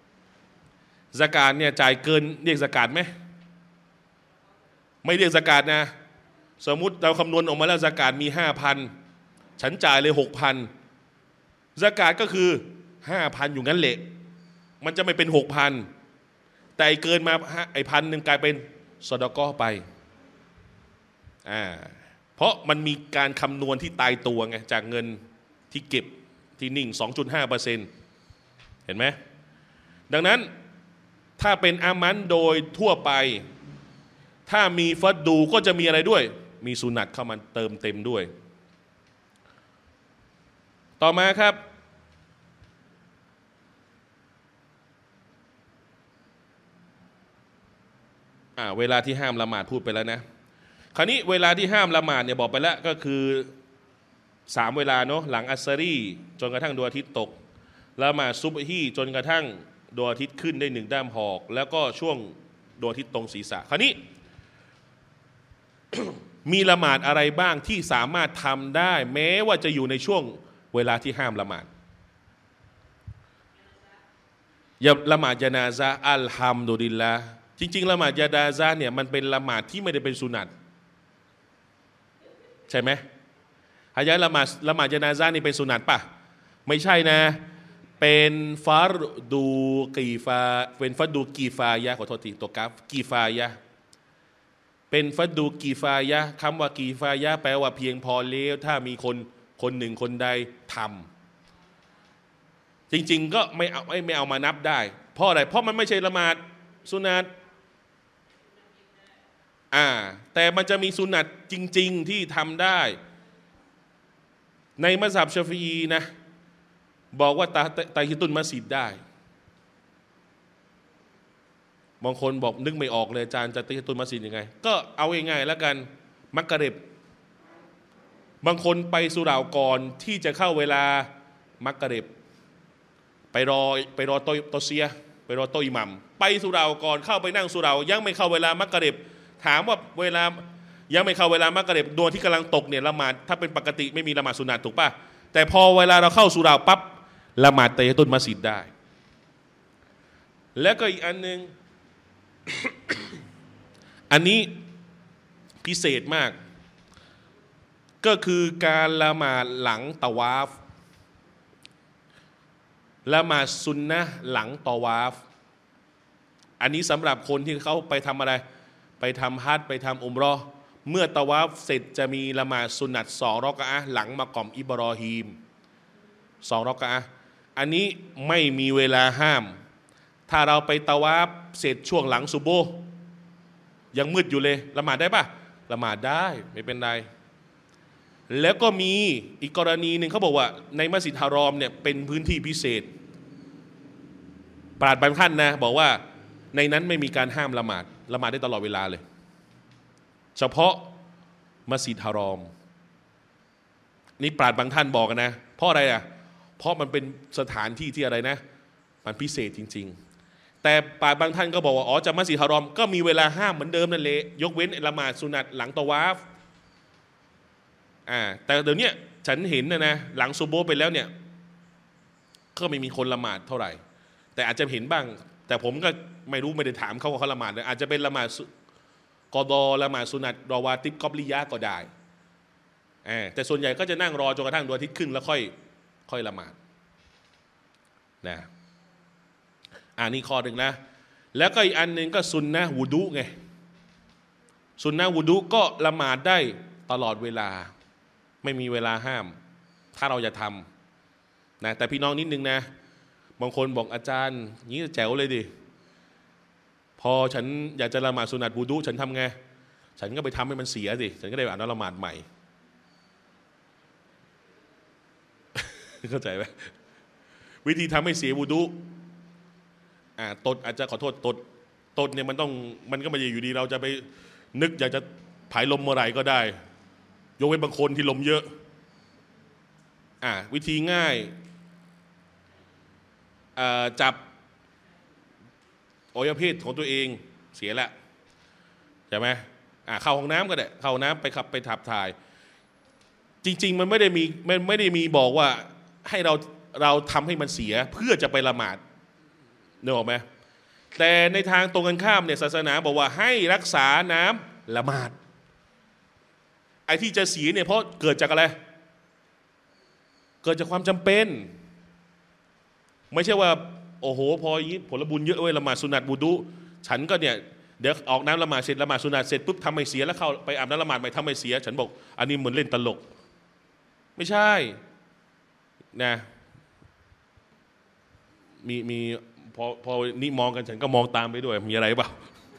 เนี่ยจ่ายเกินเรียกซะกาตไหมไม่เรียกซะกาตนะสมมุติเราคำนวณออกมาแล้วซะกาตมี 5,000 ฉันจ่ายเลย 6,000 ซะกาตก็คือ 5,000 อยู่งั้นแหละมันจะไม่เป็น 6,000 แต่เกินมาไอ้1,000กลายเป็นซอดาก้อไปเพราะมันมีการคำนวณที่ตายตัวไงจากเงินที่เก็บที่นิ่ง 2.5% เห็นไหมดังนั้นถ้าเป็นอามันโดยทั่วไปถ้ามีฟัดดูก็จะมีอะไรด้วยมีสุนัตเข้ามาเติมเต็มด้วยต่อมาครับเวลาที่ห้ามละหมาดพูดไปแล้วนะคราวนี้เวลาที่ห้ามละหมาดเนี่ยบอกไปแล้วก็คือ3เวลาเนาะหลังอัสซารีจนกระทั่งดวงอาทิตย์ตกละหมาดซุบฮีจนกระทั่งดวงอาทิตย์ขึ้นได้1 ด้ามหอกแล้วก็ช่วงดวงอาทิตย์ตรงศีรษะคราวนี้ มีละหมาดอะไรบ้างที่สามารถทำได้แม้ว่าจะอยู่ในช่วงเวลาที่ห้ามละหมาดอย่าละหมาดญะนาซะอัลฮัมดุลิลละห์จริงๆละหมาดญะนาซะเนี่ยมันเป็นละหมาดที่ไม่ได้เป็นสุนัตใช่ไหมหายะละหมาดญะนาซะนี่เป็นสุนัตป่ะไม่ใช่นะเป็นฟัรดูกีฟาเป็นฟัรดูกีฟายะขอโทษทีตัวกราฟกีฟายะเป็นฟัดดูกีฟายะคำว่ากีฟายะแปลว่าเพียงพอแล้วถ้ามีคนหนึ่งคนใดทำจริงๆก็ไม่เอามานับได้เพราะอะไรเพราะมันไม่ใช่ละหมาดสุนัตแต่มันจะมีสุนัตจริงๆที่ทำได้ในมัซฮับชาฟีอีนะบอกว่าตะฮิตุลมัสยิดได้บางคนบอกนึกไม่ออกเลยอาจารย์จะตะฮิตุลมัสยิดยังไงก็เอาง่ายๆแล้วกันมักริบบางคนไปสุเหร่าก่อนที่จะเข้าเวลามักริบไปรอโตเซียไปรอโตอิหมัมไปสุเหร่าก่อนเข้าไปนั่งสุเหร่ายังไม่เข้าเวลามักริบถามว่าเวลายังไม่เข้าเวลามักริบดวงที่กำลังตกเนี่ยละหมาดถ้าเป็นปกติไม่มีละหมาดสุนัตถูกป่ะแต่พอเวลาเราเข้าสุเหร่าปั๊บละหมาดตะฮิตุลมัสยิดได้แล้วก็อีกอันนึง อันนี้พิเศษมากก็คือการละหมาดหลังตะวาฟละหมาดซุนนะห์หลังตอวาฟอันนี้สำหรับคนที่เขาไปทำอะไรไปทำฮัจญ์ไปทำอุมเราะห์เมื่อตะวาฟเสร็จจะมีละหมาดสุนัต2 รอกอะห์หลังมากอมอิบรอฮีม2 รอกอะห์อันนี้ไม่มีเวลาห้ามถ้าเราไปตะวาฟเสร็จช่วงหลังซุบโบห์ยังมืดอยู่เลยละหมาดได้ปะละหมาดได้ไม่เป็นไรแล้วก็มีอีกกรณีหนึ่งเขาบอกว่าในมัสยิดฮารอมเนี่ยเป็นพื้นที่พิเศษปราชญ์บางท่านนะบอกว่าในนั้นไม่มีการห้ามละหมาดได้ตลอดเวลาเลยเฉพาะมัสยิดฮารอมนี่ปราชญ์บางท่านบอกนะเพราะอะไรอ่ะเพราะมันเป็นสถานที่ที่อะไรนะมันพิเศษจริงๆแต่ปราชญ์บางท่านก็บอกว่าอ๋อจะมัสยิดฮารอมก็มีเวลาห้ามเหมือนเดิมนั่นแหละยกเว้นละหมาดสุนัตหลังตะวาฟแต่เดี๋ยวนี้ฉันเห็นนะหลังซุบโบห์ไปแล้วเนี่ยก็ไม่มีคนละหมาดเท่าไหร่แต่อาจจะเห็นบ้างแต่ผมก็ไม่รู้ไม่ได้ถามเขาว่าเขาละหมาดอาจจะเป็นละหมาดกอฎอละหมาดสุนัตรอวาติบกอบลิยะก็ได้แต่ส่วนใหญ่ก็จะนั่งรอจนกระทั่งดวงอาทิตย์ขึ้นแล้วค่อยละหมาดนะนี่ข้อหนึ่งนะแล้วก็อีกอันหนึ่งก็ซุนนะห์วุดุไงซุนนะห์วุดุก็ละหมาดได้ตลอดเวลาไม่มีเวลาห้ามถ้าเราจะทำนะแต่พี่น้องนิดนึงนะบางคนบอกอาจารย์นี้แจ๋วเลยดิพอฉันอยากจะละหมาดสุนัตวุดุฉันทำไงฉันก็ไปทำให้มันเสียสิฉันก็ได้อ่านละหมาดใหม่ เข้าใจไหมวิธีทำให้เสียวุดุตดอาจจะขอโทษตดเนี่ยมันก็ไม่ได้อยู่ดีเราจะไปนึกอยากจะผายลมเมื่อไหร่ก็ได้ยกเว้นบางคนที่ลมเยอะวิธีง่ายจับอวัยวะเพศของตัวเองเสียละใช่ไหมเข้าห้องน้ำก็ได้เข้าห้องน้ำไปขับไปขับถ่ายจริงๆมันไม่ได้มีบอกว่าให้เราทำให้มันเสียเพื่อจะไปละหมาดนึกออกไหมแต่ในทางตรงกันข้ามเนี่ยศาสนาบอกว่าให้รักษาน้ำละหมาดไอ้ที่จะเสียเนี่ยเพราะเกิดจากอะไรเกิดจากความจำเป็นไม่ใช่ว่าโอ้โหพอผลบุญเยอะเว้ยละหมาดสุนัตวุดุฉันก็เนี่ยเดี๋ยวออกน้ำละหมาดเสร็จละหมาดสุนัตเสร็จปุ๊บทำให้เสียแล้วเข้าไปอาบน้ำละหมาดใหม่ทำให้เสียฉันบอกอันนี้เหมือนเล่นตลกไม่ใช่นะมีพอนี่มองกันฉันก็มองตามไปด้วยมีอะไรเปล่า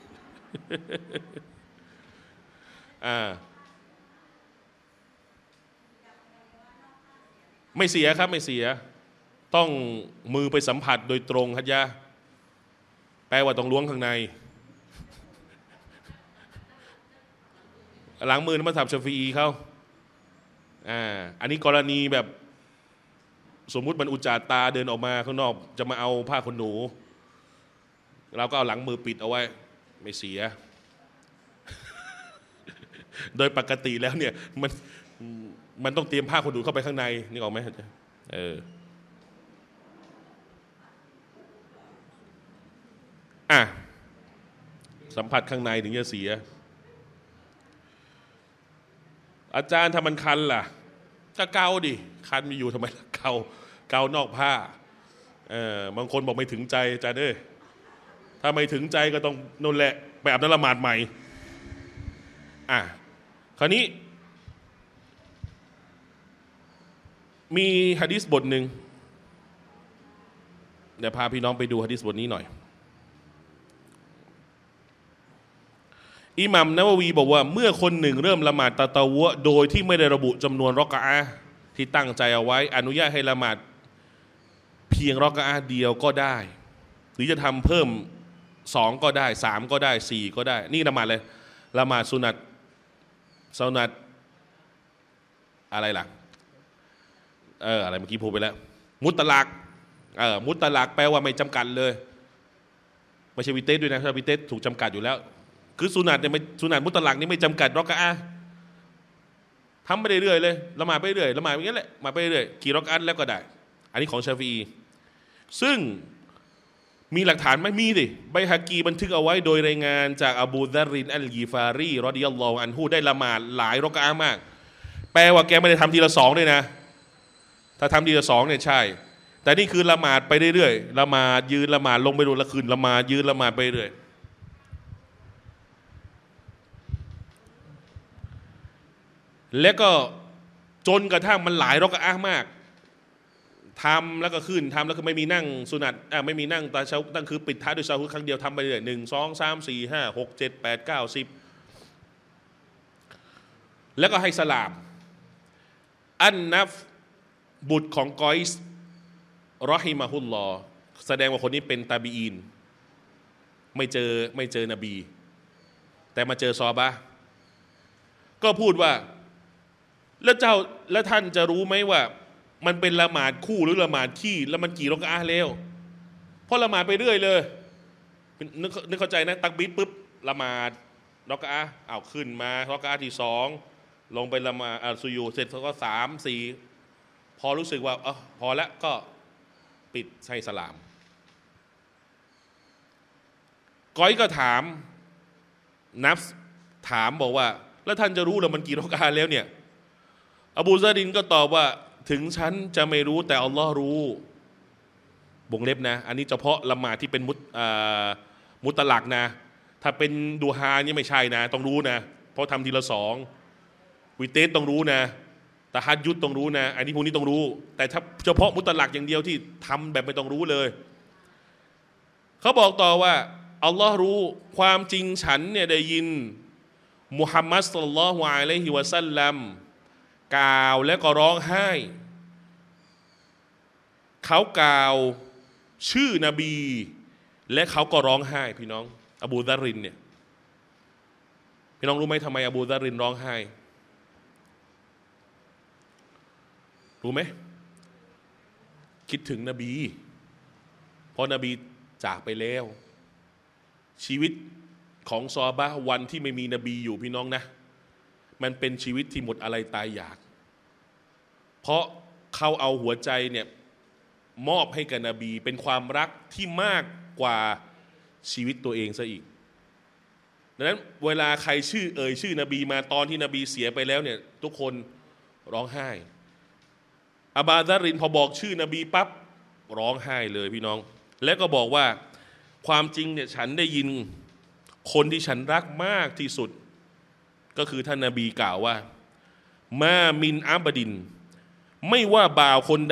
ไม่เสียครับไม่เสียต้องมือไปสัมผัสโดยตรงฮัจญะแปลว่าต้องล้วงข้างในล้างมือมัซฮับชาฟิอีเขาอันนี้กรณีแบบสมมุติมันอุจจาตาเดินออกมาข้างนอกจะมาเอาผ้าขนหนูเราก็เอาหลังมือปิดเอาไว้ไม่เสีย โดยปกติแล้วเนี่ยมันต้องเตรียมผ้าขนหนูเข้าไปข้างในนี่ออกไหมสัมผัสข้างในถึงจะเสียอาจารย์ถ้ามันคันล่ะก็เกาดิคันมีอยู่ทำไมเกานอกผ้าบางคนบอกไม่ถึงใจอาจารย์ถ้าไม่ถึงใจก็ต้องนั่นแหละไปอาบน้ำละหมาดใหม่คราวนี้มีหะดีษบทหนึ่งเดี๋ยวพาพี่น้องไปดูหะดีษบทนี้หน่อยอิหม่ามนะวะวีบอกว่าเมื่อคนหนึ่งเริ่มละหมาดตะตะวะโดยที่ไม่ได้ระบุจำนวนรอกะอะห์ที่ตั้งใจเอาไว้อนุญาตให้ละหมาดเพียงรอกะอะห์เดียวก็ได้หรือจะทำเพิ่ม2ก็ได้3ก็ได้4ก็ได้นี่ละหมาดเลยละหมาดสุนัตอะไรล่ะอะไรเมื่อกี้พูดไปแล้วมุตตะลักมุตตะลักแปลว่าไม่จำกัดเลยไม่ใช่วิเตสด้วยนะถ้าวิเตสถูกจำกัดอยู่แล้วคือสุนัตเนี่ยไม่สุนัตมุตตะลักนี่ไม่จำกัดรอกะอะห์ทำไปเรื่อยๆเลยละหมาดไปเรื่อยละหมาดอย่างนี้แหละมาไปเรื่อยกี่รอกะอะห์แล้วก็ได้อันนี้ของชาฟีอีซึ่งมีหลักฐานไหมมีดิไบฮะกีบันทึกเอาไว้โดยรายงานจากอบูซัรรินอัลกีฟารีรอฎิยัลลอฮุอันฮุได้ละหมาดหลายรอกะอะห์มากแปลว่าแกไม่ได้ทำทีละ2ด้วยนะถ้าทำทีละ2เนี่ยใช่แต่นี่คือละหมาดไปเรื่อยๆละหมาดยืนละหมาดลงไปดูละคืนละหมาดยืนละหมาดไปเรื่อยแล้วก็จนกระทั่งมันหลายรอกอะห์มากทำแล้วก็ขึ้นทำแล้วก็ไม่มีนั่งสุนัตไม่มีนั่งตาเช้าตั้งคือปิดท้ายด้วยซาฮุดครั้งเดียวทำไปเรื่อย1 2 3 4 5 6 7 8 9 10แล้วก็ให้สลามอันนัฟบุตรของกอยส์รอฮิมะฮุลลอฮ์แสดงว่าคนนี้เป็นตาบีอีนไม่เจอนบีแต่มาเจอซอฮาบะห์ก็พูดว่าแล้วท่านจะรู้ไหมว่ามันเป็นละหมาดคู่หรือละหมาดขี้แล้วมันกี่รอกอะห์แล้วเพราะละหมาดไปเรื่อยเลยนึกเข้าใจนะตักบีรปุ๊บละหมาดรอกอะห์เอาขึ้นมารอกอะห์ที่2ลงไปละหมาดสุญูดเสร็จแล้วก็3 4พอรู้สึกว่าพอแล้วก็ปิดให้สลามก้อยก็ถามนัฟถามบอกว่าแล้วท่านจะรู้แล้วมันกี่รอกอะห์แล้วเนี่ยอบูซารินก็ตอบว่าถึงฉันจะไม่รู้แต่อัลลอฮ์รู้วงเล็บนะอันนี้เฉพาะละหมาดที่เป็นมุตลักนะถ้าเป็นดูฮานี่ไม่ใช่นะต้องรู้นะเพราะทำทีละ2วิเตสต้องรู้นะตะฮัดยุดต้องรู้นะอันนี้พวกนี้ต้องรู้แต่ถ้าเฉพาะมุตลักอย่างเดียวที่ทำแบบไม่ต้องรู้เลยเขาบอกต่อว่าอัลลอฮ์รู้ความจริงฉันเนี่ยได้ยินมุฮัมมัดศ็อลลัลลอฮุอะลัยฮิวะซัลลัมกล่าวและก็ร้องไห้เขากล่าวชื่อนบีและเขาก็ร้องไห้พี่น้องอบูซารินเนี่ยพี่น้องรู้ไหมทำไมอบูซารินร้องไห้รู้ไหมคิดถึงนบีเพราะนบีจากไปแล้วชีวิตของซอฮาบะห์วันที่ไม่มีนบีอยู่พี่น้องนะมันเป็นชีวิตที่หมดอะไรตายอยากเพราะเขาเอาหัวใจเนี่ยมอบให้กับนบีเป็นความรักที่มากกว่าชีวิตตัวเองซะอีกดังนั้นเวลาใครชื่อนบีมาตอนที่นบีเสียไปแล้วเนี่ยทุกคนร้องไห้อาบาซารินพอบอกชื่อนบีปั๊บร้องไห้เลยพี่น้องและก็บอกว่าความจริงเนี่ยฉันได้ยินคนที่ฉันรักมากที่สุดก็คือท่านนบีกล่าวว่ามามินอับดินไม่ว่าบ่าวคนใด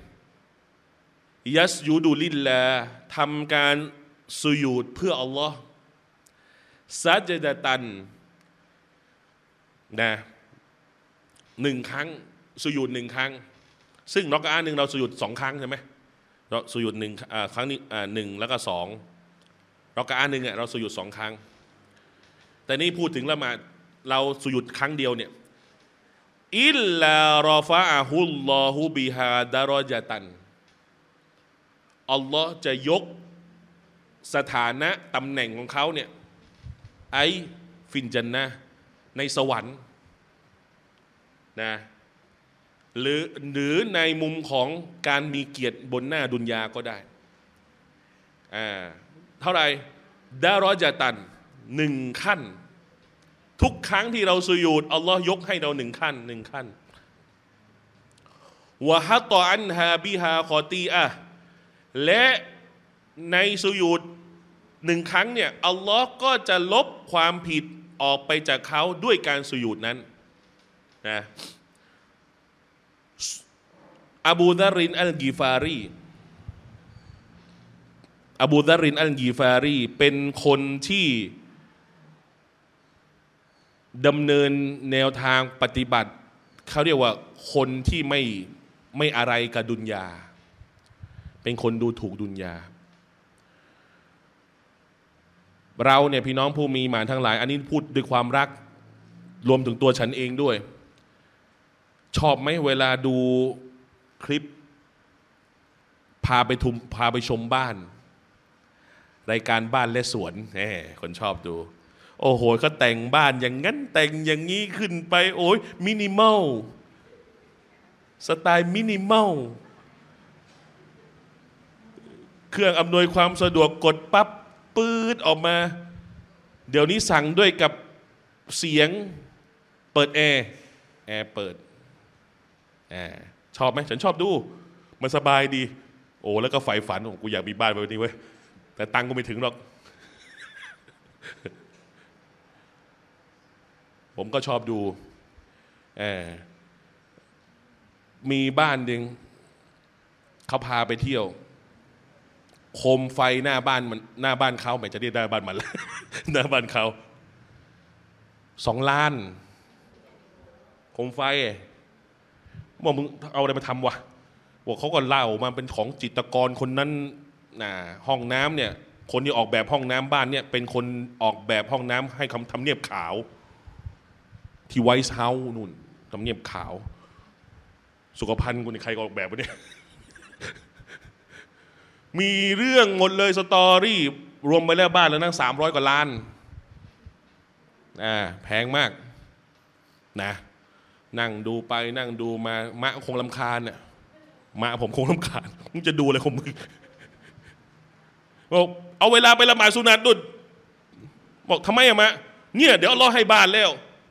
ยัสยูดูลิลลาทำการสุญูดเพื่ออัลลอฮ์ซัจดะตันนะ1 ครั้งสุญูด1 ครั้งซึ่งรอกอะห์หนึ่งเราสุญูด2 ครั้งใช่ไหมเราสุญูด1 ครั้งนี้1แล้วก็2รอกอะห์หนึ่งเราสุญูด2 ครั้งแต่นี่พูดถึงละหมาดเราสุญูดครั้งเดียวเนี่ยอิลลารอฟะอะฮุลลอฮุบิฮาดารอญะตันอัลลอฮ์จะยกสถานะตำแหน่งของเขาเนี่ยไอฟินจันนะในสวรรค์นะหรือในมุมของการมีเกียรติบนหน้าดุนยาก็ได้เท่าไหร่ดารอญะตัน1 ขั้นทุกครั้งที่เราสุญูดอัลลอฮ์ยกให้เรา1 ขั้นวะฮัตตออันฮาบิฮาคอตีอะและในสุญูด1 ครั้งเนี่ยอัลลอฮ์ก็จะลบความผิดออกไปจากเขาด้วยการสุญูดนั้นนะอบูซารินอัลกีฟารีเป็นคนที่ดำเนินแนวทางปฏิบัติเขาเรียกว่าคนที่ไม่อะไรกับดุนยาเป็นคนดูถูกดุนยาเราเนี่ยพี่น้องผู้มีหมานทั้งหลายอันนี้พูดด้วยความรักรวมถึงตัวฉันเองด้วยชอบไหมเวลาดูคลิปพาไปชมบ้านรายการบ้านและสวนคนชอบดูโอ้โหเขาแต่งบ้านอย่างนั้นแต่งอย่างนี้ขึ้นไปโอ้ยมินิมอลสไตล์มินิมอลเครื่องอำนวยความสะดวกกดปั๊บปื๊ดออกมาเดี๋ยวนี้สั่งด้วยกับเสียงเปิดแอร์เปิดชอบไหมฉันชอบดูมันสบายดีโอ้แล้วก็ใฝ่ฝันของกูอยากมีบ้านแบบนี้เว้ยแต่ตังค์กูไม่ถึงหรอกผมก็ชอบดูมีบ้านหนึ่งเขาพาไปเที่ยวโคมไฟหน้าบ้านมันหน้าบ้านเขาไม่จะเรียกหน้าบ้านมันแล้ว หน้าบ้านเขา2 ล้านโคมไฟบอกมึงเอาอะไรมาทำวะบอกเขาก็เล่ามาเป็นของจิตรกรคนนั้นห้องน้ำเนี่ยคนที่ออกแบบห้องน้ำบ้านเนี่ยเป็นคนออกแบบห้องน้ำให้คำทำเนียบขาวที่ไวท์เฮาส์นู่นทำเนียบขาวสุขภัณฑ์กูนี่ใครออกแบบวะเนี่ย มีเรื่องหมดเลยสตอรี่รวมไปแล้วบ้านแล้วนั่ง300 กว่าล้านแพงมากนะนั่งดูไปนั่งดูมามะคงรำคาญเนี่ยมะผมคงรำคาญมึงจะดูอะไรของมึงบอกเอาเวลาไปละหมาดสุนัตดุดบอกทำไมอะมะเนี่ยเดี๋ยวอัลเลาะห์ให้บ้านแล้ว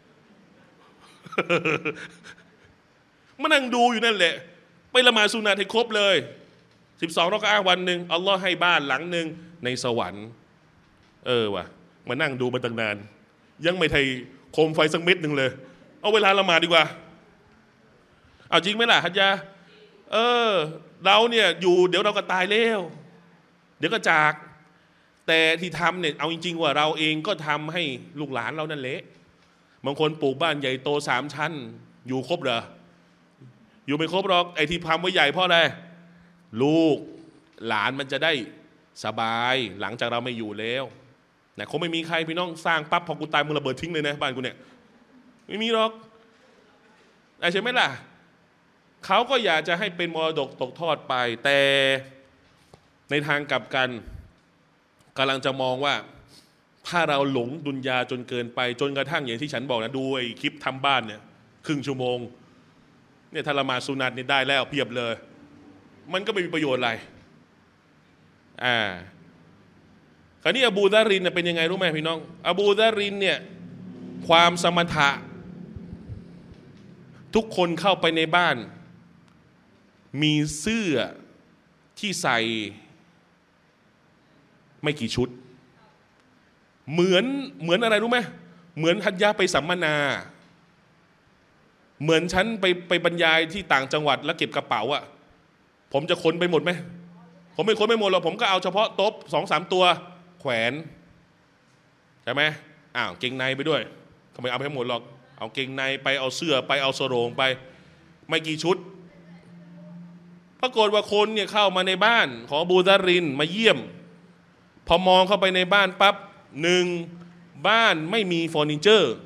มานั่งดูอยู่นั่นแหละไปละหมาดสุนัตให้ครบเลย12 รอกะอะห์วันหนึ่งอัลเลาะห์ให้บ้านหลังหนึ่งในสวรรค์ว่ะมานั่งดูมาตั้งนานยังไม่ไทยโคมไฟสักเม็ดหนึ่งเลยเอาเวลาละหมาดดีกว่าเอาจริงไหมล่ะฮัจญะเราเนี่ยอยู่เดี๋ยวเราก็ตายแล้วเดี๋ยวก็จากแต่ที่ทำเนี่ยเอาจริงๆว่าเราเองก็ทำให้ลูกหลานเรานั่นแหละบางคนปลูกบ้านใหญ่โต3 ชั้นอยู่ครบเหรออยู่ไม่ครบหรอกไอ้ที่ทำไว้ใหญ่เพราะอะไรลูกหลานมันจะได้สบายหลังจากเราไม่อยู่แล้วนะคงไม่มีใครพี่น้องสร้างปั๊บพอกูตายมึงระเบิดทิ้งเลยนะบ้านกูเนี่ยไม่มีหรอกใช่ไหมล่ะเขาก็อยากจะให้เป็นมรดกตกทอดไปแต่ในทางกลับกันกำลังจะมองว่าถ้าเราหลงดุนยาจนเกินไปจนกระทั่งอย่างที่ฉันบอกนะดูไอ้คลิปทำบ้านเนี่ยครึ่งชั่วโมงเนี่ยถ้าละหมาดสุนัตนี่ได้แล้วเพียบเลยมันก็ไม่มีประโยชน์อะไรคราวนี้อบูดารินเป็นยังไงรู้ไหมพี่น้องอบูดารินเนี่ยความสมถะทุกคนเข้าไปในบ้านมีเสื้อที่ใส่ไม่กี่ชุดเหมือนอะไรรู้ไหมเหมือนฮัจญะห์ไปสัมมนาเหมือนฉันไปบรรยายที่ต่างจังหวัดแล้วเก็บกระเป๋าอะผมจะขนไปหมดไหมผมไม่ขนไปหมดหรอกผมก็เอาเฉพาะโต๊ะ2-3 ตัวแขวนใช่ไหมเกงในไปด้วยทำไมเอาไปให้หมดหรอกเอาเกงในไปเอาเสื้อไปเอาสโรงไปไม่กี่ชุดปรากฏว่าคนเนี่ยเข้ามาในบ้านของอบูดารินมาเยี่ยมพอมองเข้าไปในบ้านปั๊บ1บ้านไม่มีเฟอร์นิเจอร์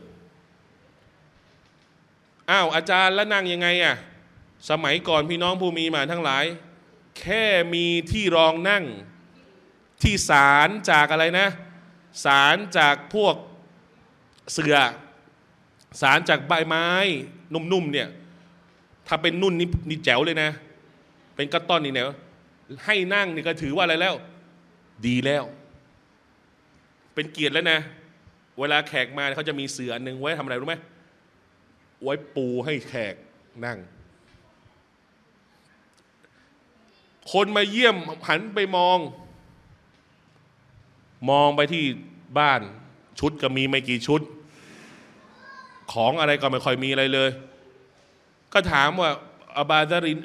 อาจารย์แล้วนั่งยังไงอะสมัยก่อนพี่น้องผู้มีมาทั้งหลายแค่มีที่รองนั่งที่สารจากอะไรนะสารจากพวกเสื่อสารจากใบไม้นุ่มๆเนี่ยถ้าเป็นนุ่นนี่แจ๋วเลยนะเป็นกระต้อนนี่เนี่ยให้นั่งนี่ก็ถือว่าอะไรแล้วดีแล้วเป็นเกียรติแล้วนะเวลาแขกมาเขาจะมีเสื่ออันนึงไว้ทำอะไรรู้ไหมไว้ปูให้แขกนั่งคนมาเยี่ยมหันไปมองไปที่บ้านชุดก็มีไม่กี่ชุดของอะไรก็ไม่ค่อยมีอะไรเลยก็ถามว่าอบูดาริน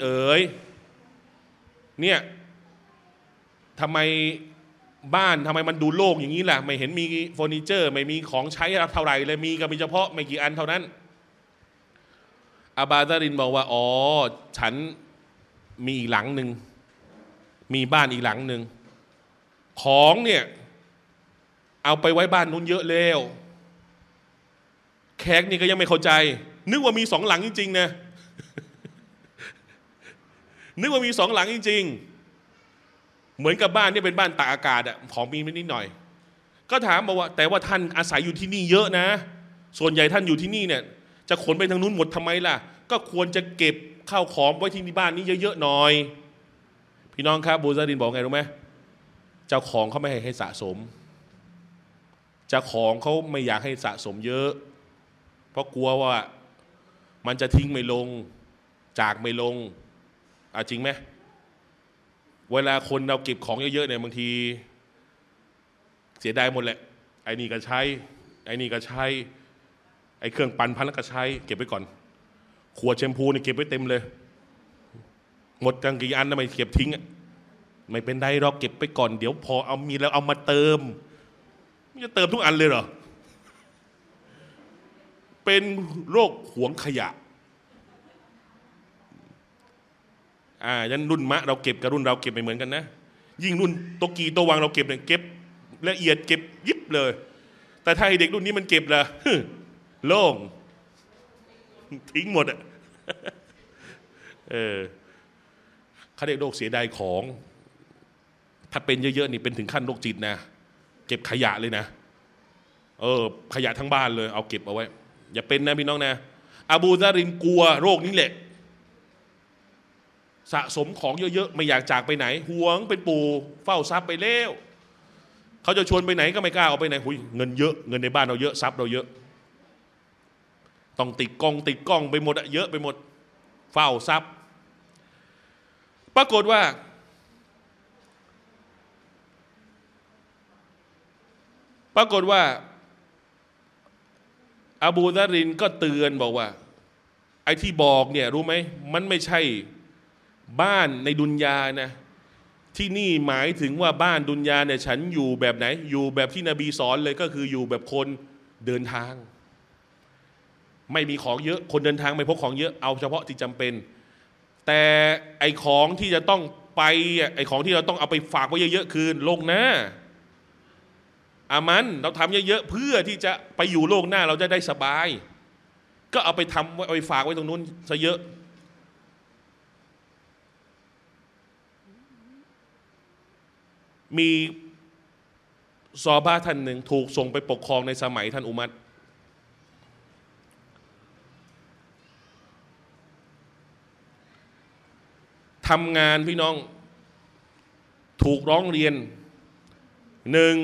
เนี่ยทำไมบ้านทำไมมันดูโล่งอย่างนี้ล่ะไม่เห็นมีเฟอร์นิเจอร์ไม่มีของใช้เท่าไหร่เลยมีก็มีเฉพาะไม่กี่อันเท่านั้นอบูดารินบอกว่าฉันมีอีกหลังหนึ่งมีบ้านอีกหลังหนึ่งของเนี่ยเอาไปไว้บ้านนู้นเยอะแล้วแขกนี่ก็ยังไม่เข้าใจนึกว่ามี2 หลังจริงๆนะ นึกว่ามี2 หลังจริงๆเหมือนกับบ้านนี่เป็นบ้านตากอากาศของมีนิดหน่อยก็ถามบอกว่าแต่ว่าท่านอาศัยอยู่ที่นี่เยอะนะส่วนใหญ่ท่านอยู่ที่นี่เนี่ยจะขนไปทางนู้นหมดทำไมล่ะก็ควรจะเก็บข้าวของไว้ที่บ้านนี้เยอะๆหน่อยพี่น้องครับอบูดารินบอกไงรู้ไหมเจ้าของเขาไม่ให้สะสมเจ้าของเขาไม่อยากให้สะสมเยอะเพราะกลัวว่ามันจะทิ้งไม่ลงจากไม่ลงจริงไหมเวลาคนเราเก็บของเยอะๆเนี่ยบางทีเสียดายหมดแหละไอ้นี่ก็ใช้ไอ้นี่ก็ใช้ไอ้เครื่องปั่นพันแล้วก็ใช้เก็บไว้ก่อนขวดแชมพูเนี่ยเก็บไว้เต็มเลยหมดกันกี่อันทำไมเก็บทิ้งไม่เป็นไรเราเก็บไปก่อนเดี๋ยวพอเอามีแล้วเอามาเติมไม่จะเติมทุกอันเลยเหรอเป็นโรคหวงขยะยันรุ่นมะเราเก็บกับรุ่นเราเก็บไม่เหมือนกันนะยิ่งรุ่นโตกีโตวังเราเก็บเนี่ยเก็บละเอียดเก็บยิบเลยแต่ถ้าให้เด็กรุ่นนี้มันเก็บล่ะโล่งทิ้งหมดอ่ะเขาเรียกโรคเสียดายของถ้าเป็นเยอะๆนี่เป็นถึงขั้นโรคจิตนะเก็บขยะเลยนะขยะทั้งบ้านเลยเอาเก็บเอาไว้อย่าเป็นนะพี่น้องนะอบูซารินกลัวโรคนี้แหละสะสมของเยอะๆไม่อยากจากไปไหนหวงเป็นปู่เฝ้าทรัพย์ไปแล้วเขาจะชวนไปไหนก็ไม่กล้าเอาไปไหนหุยเงินเยอะเงินในบ้านเราเยอะทรัพย์เราเยอะต้องติดกล้องไปหมดเยอะไปหมดเฝ้าทรัพย์ปรากฏว่าอบูซารินก็เตือนบอกว่าไอ้ที่บอกเนี่ยรู้ไหมมันไม่ใช่บ้านในดุนยานะที่นี่หมายถึงว่าบ้านดุนยาเนี่ยฉันอยู่แบบไหนอยู่แบบที่นบีสอนเลยก็คืออยู่แบบคนเดินทางไม่มีของเยอะคนเดินทางไม่พกของเยอะเอาเฉพาะที่จำเป็นแต่ไอ้ของที่จะต้องไปไอ้ของที่เราต้องเอาไปฝากไว้เยอะๆคือโลกหน้าอามันเราทำเยอะๆเพื่อที่จะไปอยู่โลกหน้าเราจะได้สบายก็เอาไปทำเอาไปฝากไว้ตรงนู้นซะเยอะมีซอฮาบะห์ท่านหนึ่งถูกส่งไปปกครองในสมัยท่านอุมัรทำงานพี่น้องถูกร้องเรียนหนึ่ง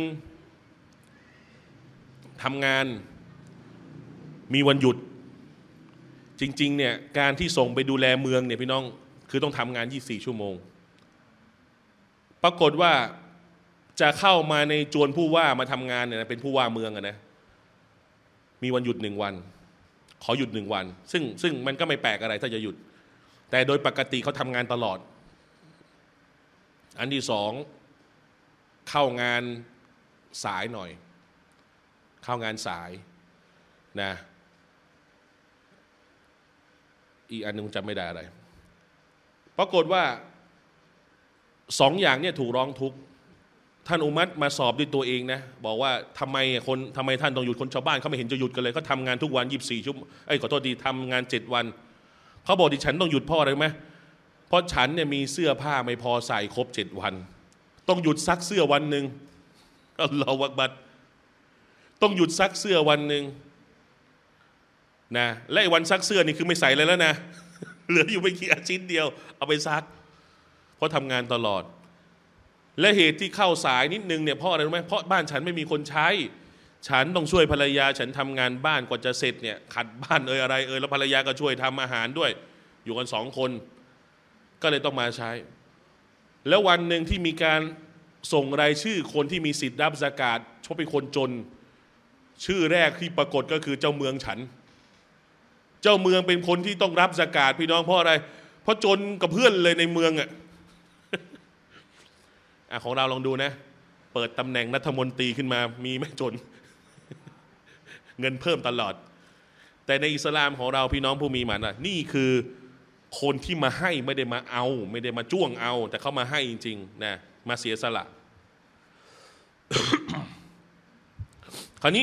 ทำงานมีวันหยุดจริงๆเนี่ยการที่ส่งไปดูแลเมืองเนี่ยพี่น้องคือต้องทำงาน24ชั่วโมงปรากฏว่าจะเข้ามาในจวนผู้ว่ามาทำงานเนี่ยเป็นผู้ว่าเมืองนะมีวันหยุด1 วันขอหยุด1 วันซึ่งมันก็ไม่แปลกอะไรถ้าจะหยุดแต่โดยปกติเขาทำงานตลอดอันที่สองเข้างานสายหน่อยเข้างานสายนะอีกอันนึงจำไม่ได้อะไรปรากฏว่า2 อย่างเนี่ยถูกร้องทุกข์ท่านอุมัรมาสอบด้วยตัวเองนะบอกว่าทำไมท่านต้องหยุดคนชาวบ้านเขาไม่เห็นจะหยุดกันเลยเขาทำงานทุกวัน24 ชั่วโมงขอโทษดีทำงาน7 วันเขาบอกดิฉันต้องหยุดเพราะอะไรไหมเพราะฉันเนี่ยมีเสื้อผ้าไม่พอใส่ครบ7 วันต้องหยุดซักเสื้อวันหนึ่งอัลลอฮฺอักบัรต้องหยุดซักเสื้อวันหนึ่งนะและวันซักเสื้อนี่คือไม่ใส่เลยแล้วนะ เหลืออยู่ไม่กี่ชิ้นเดียวเอาไปซักเพราะทำงานตลอดและเหตุที่เข้าสายนิดนึงเนี่ยเพราะอะไรรู้ไหมเพราะบ้านฉันไม่มีคนใช้ฉันต้องช่วยภรรยาฉันทำงานบ้านกว่าจะเสร็จเนี่ยขัดบ้านอะไรแล้วภรรยาก็ช่วยทำอาหารด้วยอยู่กัน2 คนก็เลยต้องมาใช้แล้ววันหนึ่งที่มีการส่งรายชื่อคนที่มีสิทธิ์รับซะกาตเพราะเป็นคนจนชื่อแรกที่ปรากฏก็คือเจ้าเมืองฉันเจ้าเมืองเป็นคนที่ต้องรับซะกาตพี่น้องเพราะอะไรเพราะจนกับเพื่อนเลยในเมืองอ่ะ ของเราลองดูนะเปิดตำแหน่งรัฐมนตรีขึ้นมามีไม่จน เงินเพิ่มตลอดแต่ในอิสลามของเราพี่น้องผู้มีหมันนี่คือคนที่มาให้ไม่ได้มาเอาไม่ได้มาจ้วงเอาแต่เขามาให้จริงๆนะมาเสียสละ คราวนี้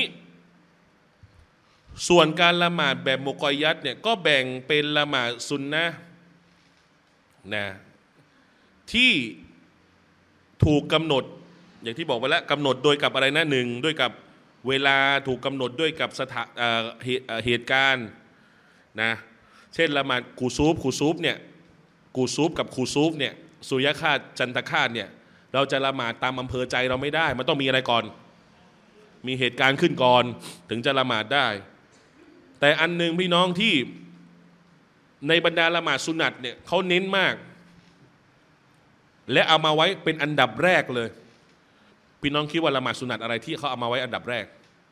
ส่วนการละหมาดแบบมุกอยยัดเนี่ยก็แบ่งเป็นละหมาดซุนนะห์นะที่ถูกกำหนดอย่างที่บอกไปแล้วกำหนดโดยกับอะไรนะ1ด้วยกับเวลาถูกกำหนดด้วยกับเหตุการณ์นะเช่นละหมาดกูซูบเนี่ยกูซูบกับคูซูบเนี่ยสุริยคราสจันทคราสเนี่ยเราจะละหมาดตามอำเภอใจเราไม่ได้มันต้องมีอะไรก่อนมีเหตุการณ์ขึ้นก่อนถึงจะละหมาดได้แต่อันนึงพี่น้องที่ในบรรดาละหมาดสุนัตเนี่ยเขาเน้นมากและเอามาไว้เป็นอันดับแรกเลยพี่น้องคิดว่าละหมาดสุนัตอะไรที่เขาเอามาไว้อันดับแรก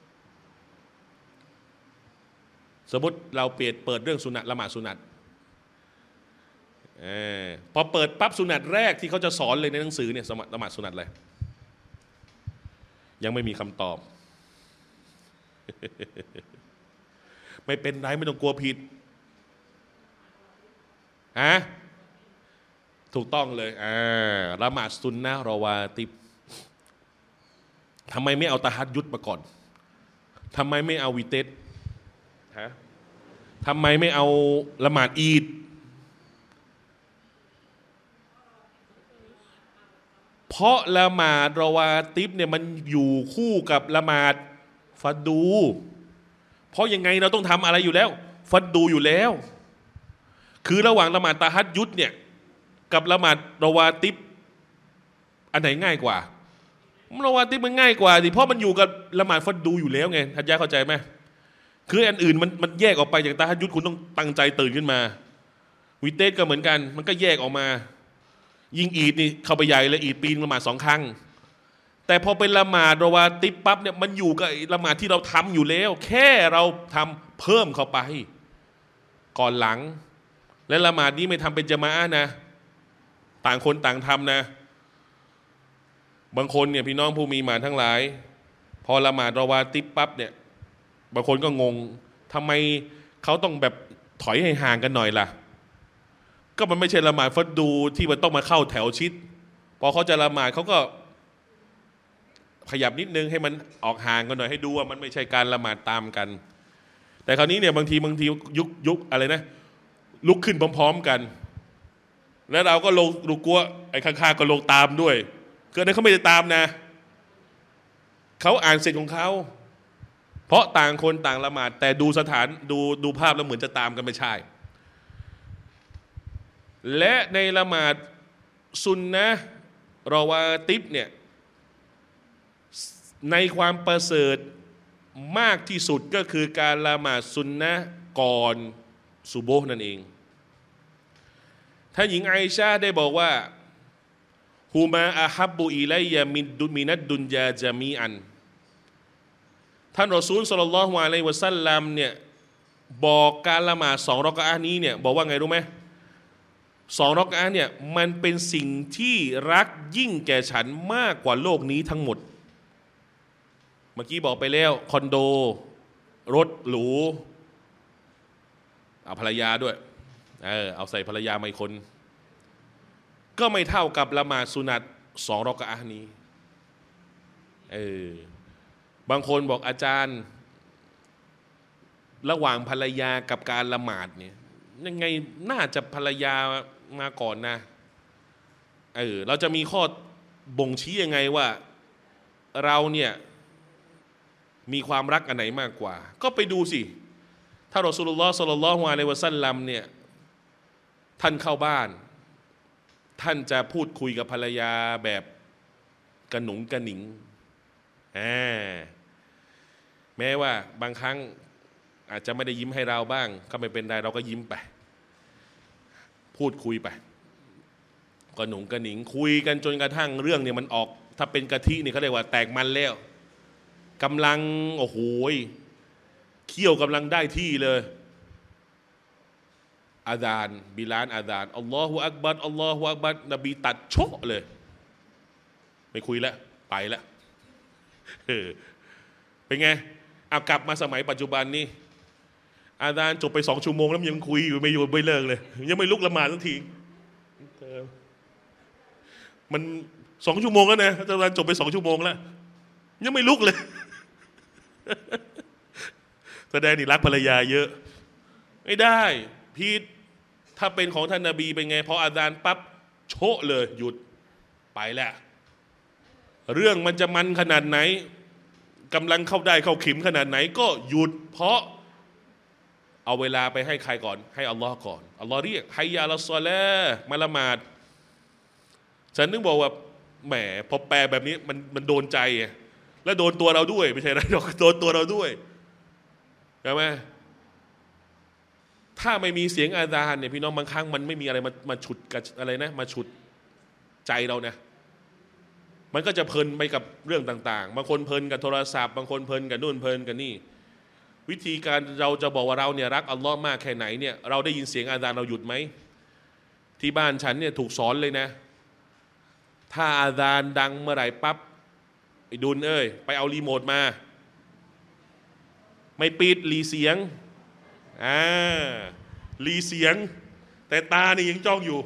สมมติเราเปิดเรื่องสุนัตละหมาดสุนัตพอเปิดปั๊บสุนัตแรกที่เขาจะสอนเลยในหนังสือเนี่ยละหมาดสุนัตอะไรยังไม่มีคำตอบ ไม่เป็นไรไม่ต้องกลัวผิดถูกต้องเลยละหมาดซุนนะห์รอวาติบทำไมไม่เอาตะฮัดยุดมาก่อนทำไมไม่เอาวิเตสทำไมไม่เอาละหมาดอีดเพราะละหมาดรอวาติบเนี่ยมันอยู่คู่กับละหมาดฟัดดูเพราะยังไงเราต้องทำอะไรอยู่แล้วฟัดดูอยู่แล้วคือระหว่างละหมาดตะฮัดยุดเนี่ยกับละหมาดรอวาติบอันไหนง่ายกว่ารอวาติบมันง่ายกว่าดิเพราะมันอยู่กับละหมาดฟัดดูอยู่แล้วไงทัศยะเข้าใจไหมคืออันอื่นมันแยกออกไปจากตะฮัดยุดคุณต้องตั้งใจตื่นขึ้นมาวิเตสก็เหมือนกันมันก็แยกออกมายิ่งอีดนี่เข้าไปใหญ่เลยอีดปีนละหมาด2 ครั้งแต่พอเป็นละหมาดรอวาติบปั๊บเนี่ยมันอยู่กับละหมาดที่เราทำอยู่แล้วแค่เราทำเพิ่มเข้าไปก่อนหลังและละหมาดนี้ไม่ทำเป็นญะมาอะห์นะต่างคนต่างทำนะบางคนเนี่ยพี่น้องผู้มีหมานทั้งหลายพอละหมาดรอวาติบปั๊บเนี่ยบางคนก็งงทำไมเขาต้องแบบถอยให้ห่างกันหน่อยล่ะก็มันไม่ใช่ละหมาดฟัดดูที่มันต้องมาเข้าแถวชิดพอเขาจะละหมาดเขาก็ขยับนิดนึงให้มันออกห่างกันหน่อยให้ดูว่ามันไม่ใช่การละหมาดตามกันแต่คราวนี้เนี่ยบางทียุคอะไรนะลุกขึ้นพร้อมๆกันแล้วเราก็ลงดูกลัวไอ้ข้างๆก็ลงตามด้วยคืออันนั้นเขาไม่ได้ตามนะเขาอ่านเสร็จของเขาเพราะต่างคนต่างละหมาดแต่ดูสถานดูภาพแล้วเหมือนจะตามกันไม่ใช่และในละหมาดซุนนะห์รอวาติบเนี่ยในความประเสริฐมากที่สุดก็คือการละหมาดซุนนะห์ก่อนซุบฮ์นั่นเองท่านหญิงไอชาได้บอกว่าฮูมาอะฮับบุอิลัยยะมินัดดุนยาจามีอันท่านรอซูลศ็อลลัลลอฮุอะลัยฮิวะซัลลัมเนี่ยบอกการละหมาด2 รอกอะอะห์นี้เนี่ยบอกว่าไงรู้ไหม2 รอกอะอะห์เนี่ยมันเป็นสิ่งที่รักยิ่งแก่ฉันมากกว่าโลกนี้ทั้งหมดเมื่อกี้บอกไปแล้วคอนโดรถหรูเอาภรรยาด้วยเอาใส่ภรรยามาอีกคนก็ไม่เท่ากับละหมาดสุนัต2 รอกะอะห์นี้บางคนบอกอาจารย์ระหว่างภรรยากับการละหมาดเนี่ยยังไงน่าจะภรรยามาก่อนนะเราจะมีข้อบ่งชี้ยังไงว่าเราเนี่ยมีความรักอันไหนมากกว่าก็ไปดูสิถ้ารอซูลุลลอฮ์ ศ็อลลัลลอฮุอะลัยฮิวะซัลลัมเนี่ยท่านเข้าบ้านท่านจะพูดคุยกับภรรยาแบบกระหนุงกระหนิงแม้ว่าบางครั้งอาจจะไม่ได้ยิ้มให้เราบ้างก็ไม่เป็นไรเราก็ยิ้มไปพูดคุยไปกระหนุงกระหนิงคุยกันจนกระทั่งเรื่องเนี่ยมันออกถ้าเป็นกะทินี่เขาเรียกว่าแตกมันแล้วกำลังโอ้โหเคี่ยวกำลังได้ที่เลยอาซานบิลาลอาซานอัลลอฮุอักบัรอัลลอฮุอักบัรนบีตัดโชะเลยไม่คุยแล้วไปแล้วเป็นไงเอากลับมาสมัยปัจจุบันนี้อาซานจบไป2 ชั่วโมงแล้วยังคุยอยู่ไม่เลิกเลยยังไม่ลุกละหมาดสักทีมัน2 ชั่วโมงแล้วนะอาจารย์จบไป2 ชั่วโมงแล้วยังไม่ลุกเลยแสดงนี่รักภรรยาเยอะไม่ได้พีทถ้าเป็นของท่านนบีเป็นไงพออาซานปั๊บโชะเลยหยุดไปแล้วเรื่องมันจะมันขนาดไหนกำลังเข้าได้เข้าขิมขนาดไหนก็หยุดเพราะเอาเวลาไปให้ใครก่อนให้อัลลอฮ์ก่อนอัลลอฮ์เรียกฮัยยะลัสศอลาห์มาละหมาดฉันนึกบอกว่าแหมพอแปลแบบนี้มันโดนใจและโดนตัวเราด้วยไม่ใช่นะโดนตัวเราด้วยใช่ไหมถ้าไม่มีเสียงอาซานเนี่ยพี่น้องบางครั้งมันไม่มีอะไรมาฉุดอะไรนะมาฉุดใจเรานะมันก็จะเพลินไปกับเรื่องต่างๆบางคนเพลินกับโทรศัพท์บางคนเพลินกับนู่นเพลินกับนี่วิธีการเราจะบอกว่าเราเนี่ยรักอัลลอฮ์มากแค่ไหนเนี่ยเราได้ยินเสียงอาซานเราหยุดไหมที่บ้านฉันเนี่ยถูกสอนเลยนะถ้าอาซานดังเมื่อไหร่ปั๊บไอ้ดุลไปเอารีโมทมาไม่ปิดรีเสียงรีเสียงแต่ตานี่ยังจ้องอยู่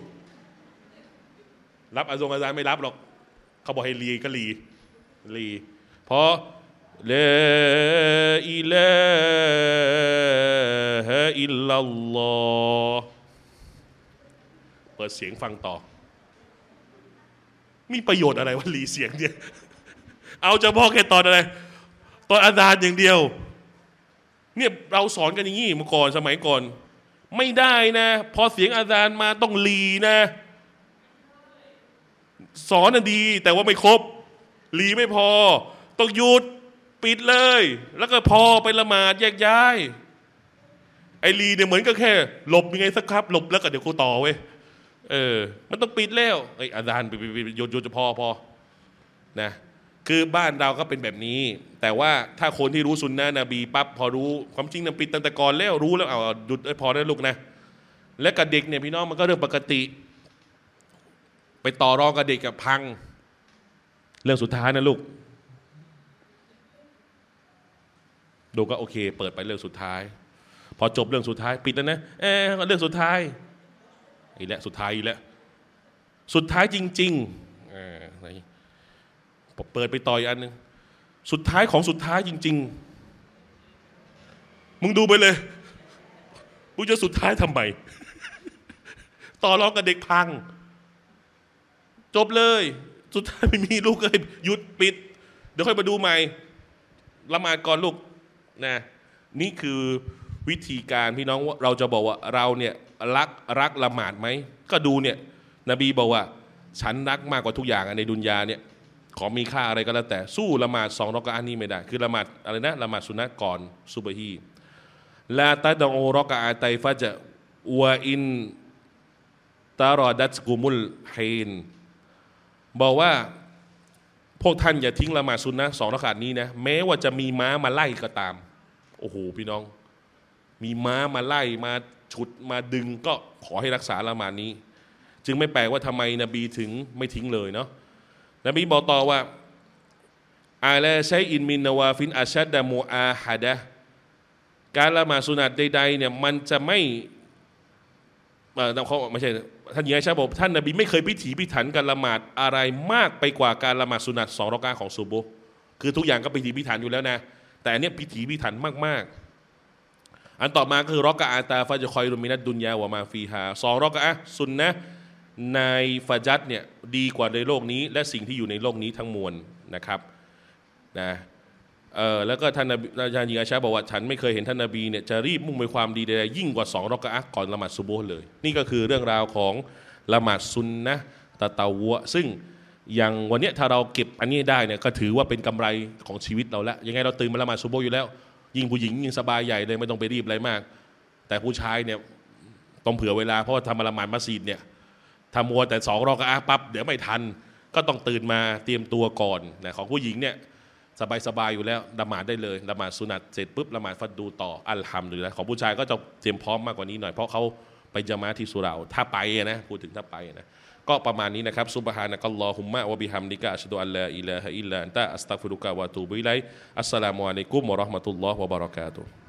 รับอาซานไม่รับหรอกเขาบอกให้รีก็รีเพราะลาอิลาฮะอิลลัลลอฮ์เปิดเสียงฟังต่อมีประโยชน์อะไรวะรีเสียงเนี่ยเอาเฉพาะแค่ตอนอะไรตอนอาซานอย่างเดียวเนี่ยเราสอนกันอย่างนี้เมื่อก่อนสมัยก่อนไม่ได้นะพอเสียงอาซานมาต้องรีนะสอนน่ะดีแต่ว่าไม่ครบรีไม่พอต้องหยุดปิดเลยแล้วก็พอไปละหมาดแยกย้ายไอ้รีเนี่ยเหมือนก็แค่หลบยังไงสักครับหลบแล้วก็เดี๋ยวกูต่อเว้ยมันต้องปิดแล้วไอ้อาจารย์หยุดจะพอนะคือบ้านเราก็เป็นแบบนี้แต่ว่าถ้าคนที่รู้สุนนะนบีปั๊บพอรู้ความจริงนะปิดตั้งแต่ก่อนแล้วรู้แล้วเอาหยุดพอได้ลูกนะและกับเด็กเนี่ยพี่น้องมันก็เรื่องปกติไปต่อรองกับเด็กกับพังเรื่องสุดท้ายนะลูกดูก็โอเคเปิดไปเรื่องสุดท้ายพอจบเรื่องสุดท้ายปิดแล้วนะเรื่องสุดท้ายอีกแล้วสุดท้ายอีกแล้วสุดท้ายจริงๆเปิดไปต่ออีกอันนึงสุดท้ายของสุดท้ายจริงๆมึงดูไปเลยมึงจะสุดท้ายทำไมต่อรองกับเด็กพังจบเลยสุดท้ายไม่มีลูกเลยหยุดปิดเดี๋ยวค่อยมาดูใหม่ละหมาดก่อนลูกนะนี่คือวิธีการพี่น้องว่าเราจะบอกว่าเราเนี่ยรักละหมาดไหมก็ดูเนี่ยนบีบอกว่าฉันรักมากกว่าทุกอย่างในดุนยาเนี่ยขอมีค่าอะไรก็แล้วแต่สู้ละหมาด2รอกะอะห์นี้ไม่ได้คือละหมาดอะไรนะละหมาดสุนนะก่อนซุบฮีลาตะดอูรอกะอะตัยฟะจะวะอินตารอดัตกุมุลฮีนบอกว่าพวกท่านอย่าทิ้งละหมาดซุนนะ2รอกะอะห์นี้นะแม้ว่าจะมีม้ามาไล่ก็ตามโอ้โหพี่น้องมีม้ามาไล่มาฉุดมาดึงก็ขอให้รักษาละหมาดนี้จึงไม่แปลกว่าทำไมนบีถึงไม่ทิ้งเลยเนาะนบีบอกต่อว่าอาลาชัยอินมินนาวาฟินอาชัดดะมูอาฮะดะการละหมาดสุนัตใดๆเนี่ยมันจะไม่เขาไม่ใช่ท่านหญิงไอชาบอกท่านนบีไม่เคยพิถีพิถันการละหมาดอะไรมากไปกว่าการละหมาดสุนัต2รอกะอะห์ของซุบฮ์คือทุกอย่างก็พิถีพิถันอยู่แล้วนะแต่อันนี้พิถีพิถันมากๆอันต่อมาก็คือรอกะอะตาฟะจะคอยรุมินัดดุนยาวะมาฟีฮา2รอกะอะห์ซุนนะในฟะญัรเนี่ยดีกว่าในโลกนี้และสิ่งที่อยู่ในโลกนี้ทั้งมวลนะครับนะแล้วก็ท่านอาจารย์หญิงอาชาบอกว่าฉันไม่เคยเห็นท่านนบีเนี่ยจะรีบมุ่งไปความดีใดๆยิ่งกว่า2รอกะอะห์ก่อนละหมาดซุบฮ์เลยนี่ก็คือเรื่องราวของละหมาดซุนนะตะเตาวะซึ่งอย่างวันนี้ถ้าเราเก็บอันนี้ได้เนี่ยก็ถือว่าเป็นกำไรของชีวิตเราแล้วยังไงเราตื่นมาละหมาดซุบฮ์อยู่แล้วยิ่งผู้หญิงยิ่งสบายใหญ่เลยไม่ต้องไปรีบอะไรมากแต่ผู้ชายเนี่ยต้องเผื่อเวลาเพราะว่าทำละหมาดมัสยิดเนี่ยทำมัวแต่2รอกะอะห์ปั๊บเดี๋ยวไม่ทันก็ต้องตื่นมาเตรียมตัวก่อนนะของผู้หญิงเนี่ยสบายอยู่แล้วละหมาดได้เลยละหมาดสุนัตเสร็จปุ๊บละหมาดฟัดดูต่ออัลฮัมดุลิลละห์ของผู้ชายก็จะเตรียมพร้อมมากกว่านี้หน่อยเพราะเขาไปญะมาอะห์ที่สุเหร่าถ้าไปนะพูดถึงถ้าไปนะก็ประมาณนี้นะครับซุบฮานะกัลลอฮุมมะวะบิฮัมดิกะอัชฮะดุอัลลาอิลาฮะอิลลัลลอฮ์อันตะอัสตัฆฟิรุกะวะอะตูบุอิลัยอัสสลามุอะลัยกุมวะเราะห์มะตุลลอฮ์วะบะเราะกาตุฮ์